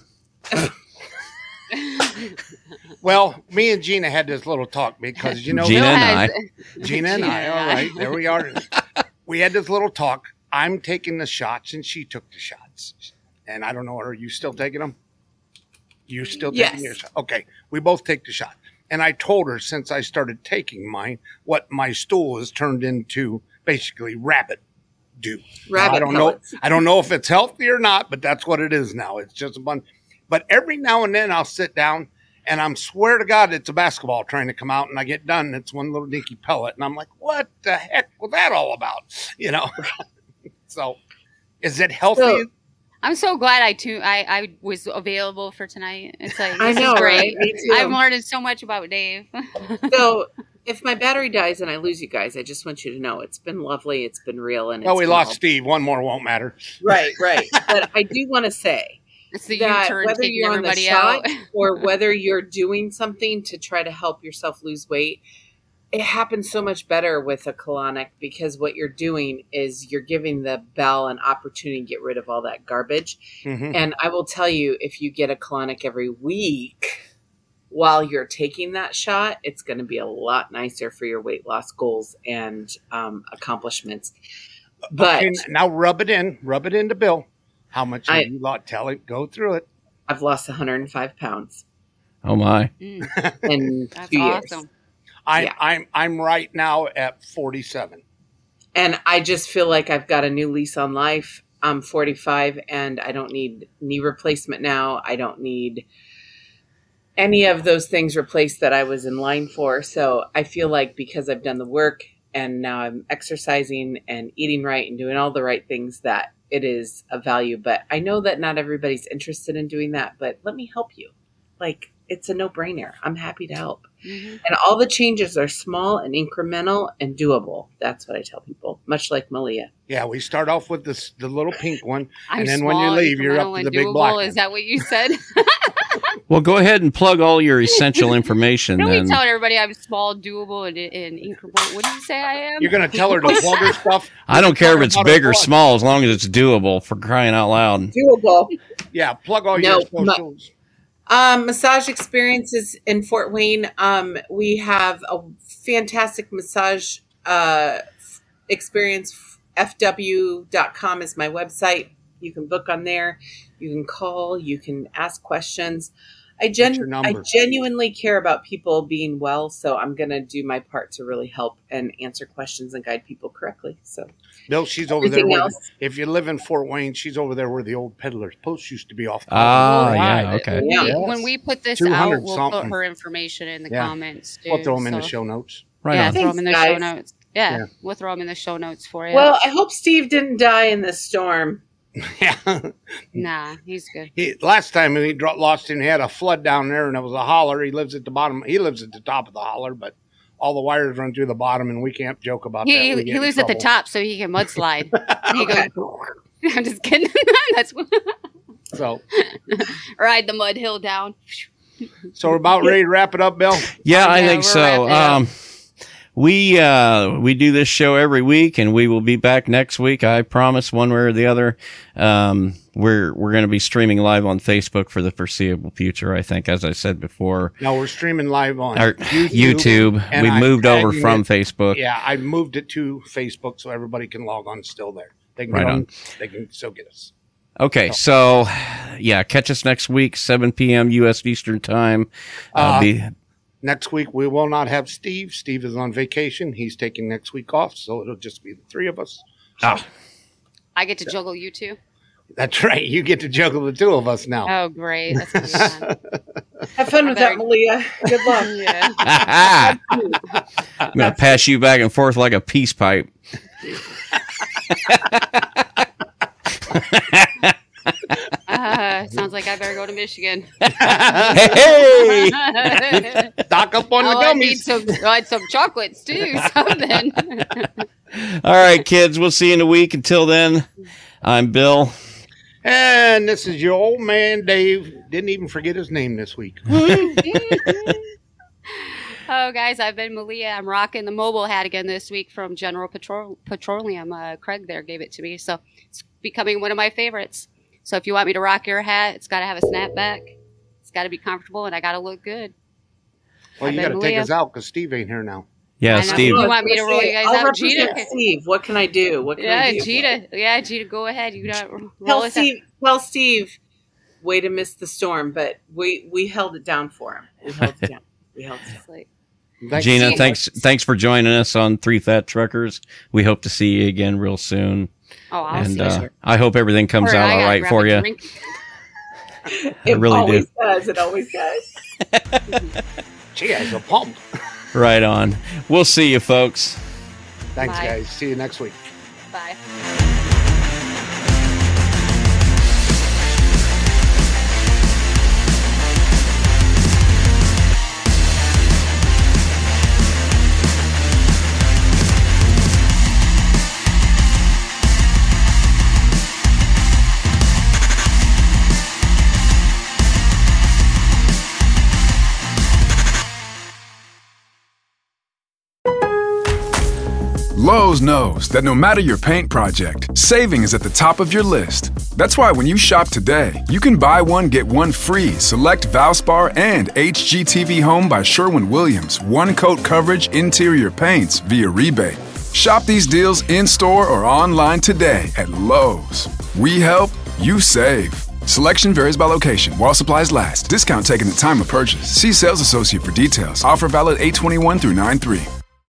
S3: well, me and Gina had this little talk because, you know,
S2: Gina
S1: Bill
S2: and
S1: has-
S2: I.
S3: Gina and
S1: Gina
S3: I,
S1: and
S3: all
S1: I.
S3: right, there we are. We had this little talk. I'm taking the shots and she took the shots. And I don't know, are you still taking them? You still taking
S5: Yes.
S3: your shot? Okay, we both take the shot. And I told her since I started taking mine, what my stool has turned into basically rabbit dew. Now,
S5: Rabbit
S3: I don't
S5: pellets.
S3: know. I don't know if it's healthy or not, but that's what it is now. It's just a bunch. But every now and then I'll sit down and I'm swear to God it's a basketball trying to come out, and I get done and it's one little dinky pellet, and I'm like, what the heck was that all about? You know. So, is it healthy?
S5: So-
S1: I'm so glad I too. I, I was available for tonight. It's like
S5: I
S1: this
S5: know,
S1: is great.
S5: right? Me too.
S1: I've learned so much about Dave.
S5: So if my battery dies and I lose you guys, I just want you to know it's been lovely. It's been real. And
S3: well,
S5: it's
S3: we
S5: been
S3: lost
S5: all-
S3: Steve. One more won't matter.
S5: Right, right. But I do want to say
S1: It's the
S5: that
S1: U-turn
S5: whether
S1: taking
S5: you're on the
S1: everybody
S5: shot
S1: out.
S5: or whether you're doing something to try to help yourself lose weight, it happens so much better with a colonic because what you're doing is you're giving the bowel an opportunity to get rid of all that garbage.
S3: Mm-hmm.
S5: And I will tell you, if you get a colonic every week while you're taking that shot, it's going to be a lot nicer for your weight loss goals and um, accomplishments. But
S3: Okay, now rub it in. Rub it into Bill. How much
S5: I-
S3: have you lost? Tell him. Go through it.
S5: I've lost one hundred five pounds
S2: Oh my!
S1: Mm,
S5: in
S1: that's
S5: two
S1: awesome.
S5: years.
S3: I'm
S5: Yeah.
S3: I'm I'm right now at forty-seven.
S5: And I just feel like I've got a new lease on life. I'm forty-five and I don't need knee replacement now. I don't need any of those things replaced that I was in line for. So I feel like because I've done the work and now I'm exercising and eating right and doing all the right things that it is of value. But I know that not everybody's interested in doing that, but let me help you. Like, it's a no-brainer. I'm happy to help.
S1: Mhm.
S5: And all the changes are small and incremental and doable. That's what I tell people, much like Malia.
S3: Yeah, we start off with this the little pink one,
S1: I'm
S3: and then when you
S1: small,
S3: leave, you're up
S1: incremental,
S3: to
S1: and
S3: the big
S1: doable.
S3: black one.
S1: Is that what you said?
S2: Well, go ahead and plug all your essential information.
S1: Don't
S2: then
S1: be telling everybody I'm small, doable, and, and incremental. What do you say I am?
S3: You're gonna tell her to plug her stuff.
S2: I don't care if it's
S3: About her
S2: big or
S3: plug.
S2: small, as long as it's doable. For crying out loud!
S5: Doable.
S3: Yeah, plug all
S5: No,
S3: your
S5: ma-
S3: socials.
S5: Um, massage experiences in Fort Wayne. Um, we have a fantastic massage uh, experience. F W dot com is my website. You can book on there. You can call. You can ask questions. I gen I genuinely care about people being well, so I'm gonna do my part to really help and answer questions and guide people correctly. So,
S3: no, she's over there. Where, if you live in Fort Wayne, she's over there where the old Peddler's Post used to be off.
S2: Ah, uh, yeah, okay.
S1: Yeah. Yes. When we put this out, we'll something. put her information in the yeah. comments. Too,
S3: we'll throw them
S1: so.
S3: in the show notes.
S2: Right.
S1: Yeah,
S2: on.
S1: throw
S5: Thanks,
S1: them in the
S5: guys.
S1: show notes. Yeah, yeah, we'll throw them in the show notes for you.
S5: Well, I hope Steve didn't die in this storm.
S3: Yeah.
S1: Nah, he's good.
S3: He, last time he dro- lost him, he had a flood down there, and it was a holler. He lives at the bottom. He lives at the top of the holler, but all the wires run through the bottom, and we can't joke about
S1: he,
S3: that.
S1: He, he lives at the top, so he can mudslide. He goes, I'm just kidding. That's
S3: so
S1: ride the mud hill down.
S3: So we're about ready to wrap it up, Bill.
S2: Yeah, I
S1: yeah,
S2: think so. Um, We uh we do this show every week, and we will be back next week. I promise, one way or the other. Um, we're we're going to be streaming live on Facebook for the foreseeable future. I think, as I said before.
S3: No, we're streaming live on
S2: Our
S3: YouTube.
S2: YouTube. We moved over from
S3: it,
S2: Facebook.
S3: Yeah, I moved it to Facebook so everybody can log on still there. They can
S2: right
S3: get on,
S2: on.
S3: They can still get us.
S2: Okay, so yeah, catch us next week, seven p.m. U S Eastern Time. Uh,
S3: Uh,
S2: be,
S3: Next week, we will not have Steve. Steve is on vacation. He's taking next week off, so it'll just be the three of us. So,
S2: oh.
S1: I get to juggle you two.
S3: That's right. You get to juggle the two of us now.
S1: Oh, great. That's going to be fun.
S5: Have fun with that, Malia. Good luck.
S1: Yeah.
S2: I'm going to pass you back and forth like a peace pipe.
S1: Uh, sounds like I better go to Michigan.
S2: Hey!
S3: Stock up on
S1: oh,
S3: the
S1: I need
S3: gummies.
S1: some, I need some chocolates too. Something.
S2: All right, kids. We'll see you in a week. Until then, I'm Bill.
S3: And this is your old man, Dave. Didn't even forget his name this week.
S1: Oh, guys, I've been Malia. I'm rocking the mobile hat again this week from General Petro- Petroleum. Uh, Craig there gave it to me, so it's becoming one of my favorites. So if you want me to rock your hat, it's got to have a snapback. It's got to be comfortable, and I got to look good.
S3: Well,
S1: I've
S3: you got
S1: been
S3: to take
S1: Malia.
S3: us out because Steve ain't here now.
S2: Yeah,
S1: I know.
S2: Steve.
S1: You want me to roll you guys
S5: I'll
S1: out?
S5: represent
S1: Gita.
S5: Steve. What can I do? What can I
S1: Yeah,
S5: do?
S1: Gita. Yeah, Gita, go ahead. You got roll
S5: Tell
S1: us
S5: Steve. Tell Steve. Way to miss the storm, but we we held it down for him. We held it down. We held it down.
S1: out. Like,
S3: Thanks.
S2: Gina,
S1: Steve.
S2: thanks thanks for joining us on Three Fat Truckers. We hope to see you again real soon.
S1: oh, I'll
S2: and
S1: see
S2: uh,
S1: you.
S2: I hope everything comes
S1: Or
S2: out
S1: I
S2: all
S1: gotta
S2: right
S1: grab
S2: for
S1: a
S2: you.
S1: drink.
S2: I really
S5: always
S2: do.
S5: does. It always does.
S3: She has a pump.
S2: Right on. We'll see you, folks.
S3: Thanks,
S1: Bye.
S3: guys. See you next week.
S1: Bye.
S10: Lowe's knows that no matter your paint project, saving is at the top of your list. That's why when you shop today, you can buy one, get one free select Valspar and H G T V Home by Sherwin-Williams one-coat coverage interior paints via rebate. Shop these deals in-store or online today at Lowe's. We help, you save. Selection varies by location. While supplies last. Discount taken at time of purchase. See sales associate for details. Offer valid eight twenty-one through nine three.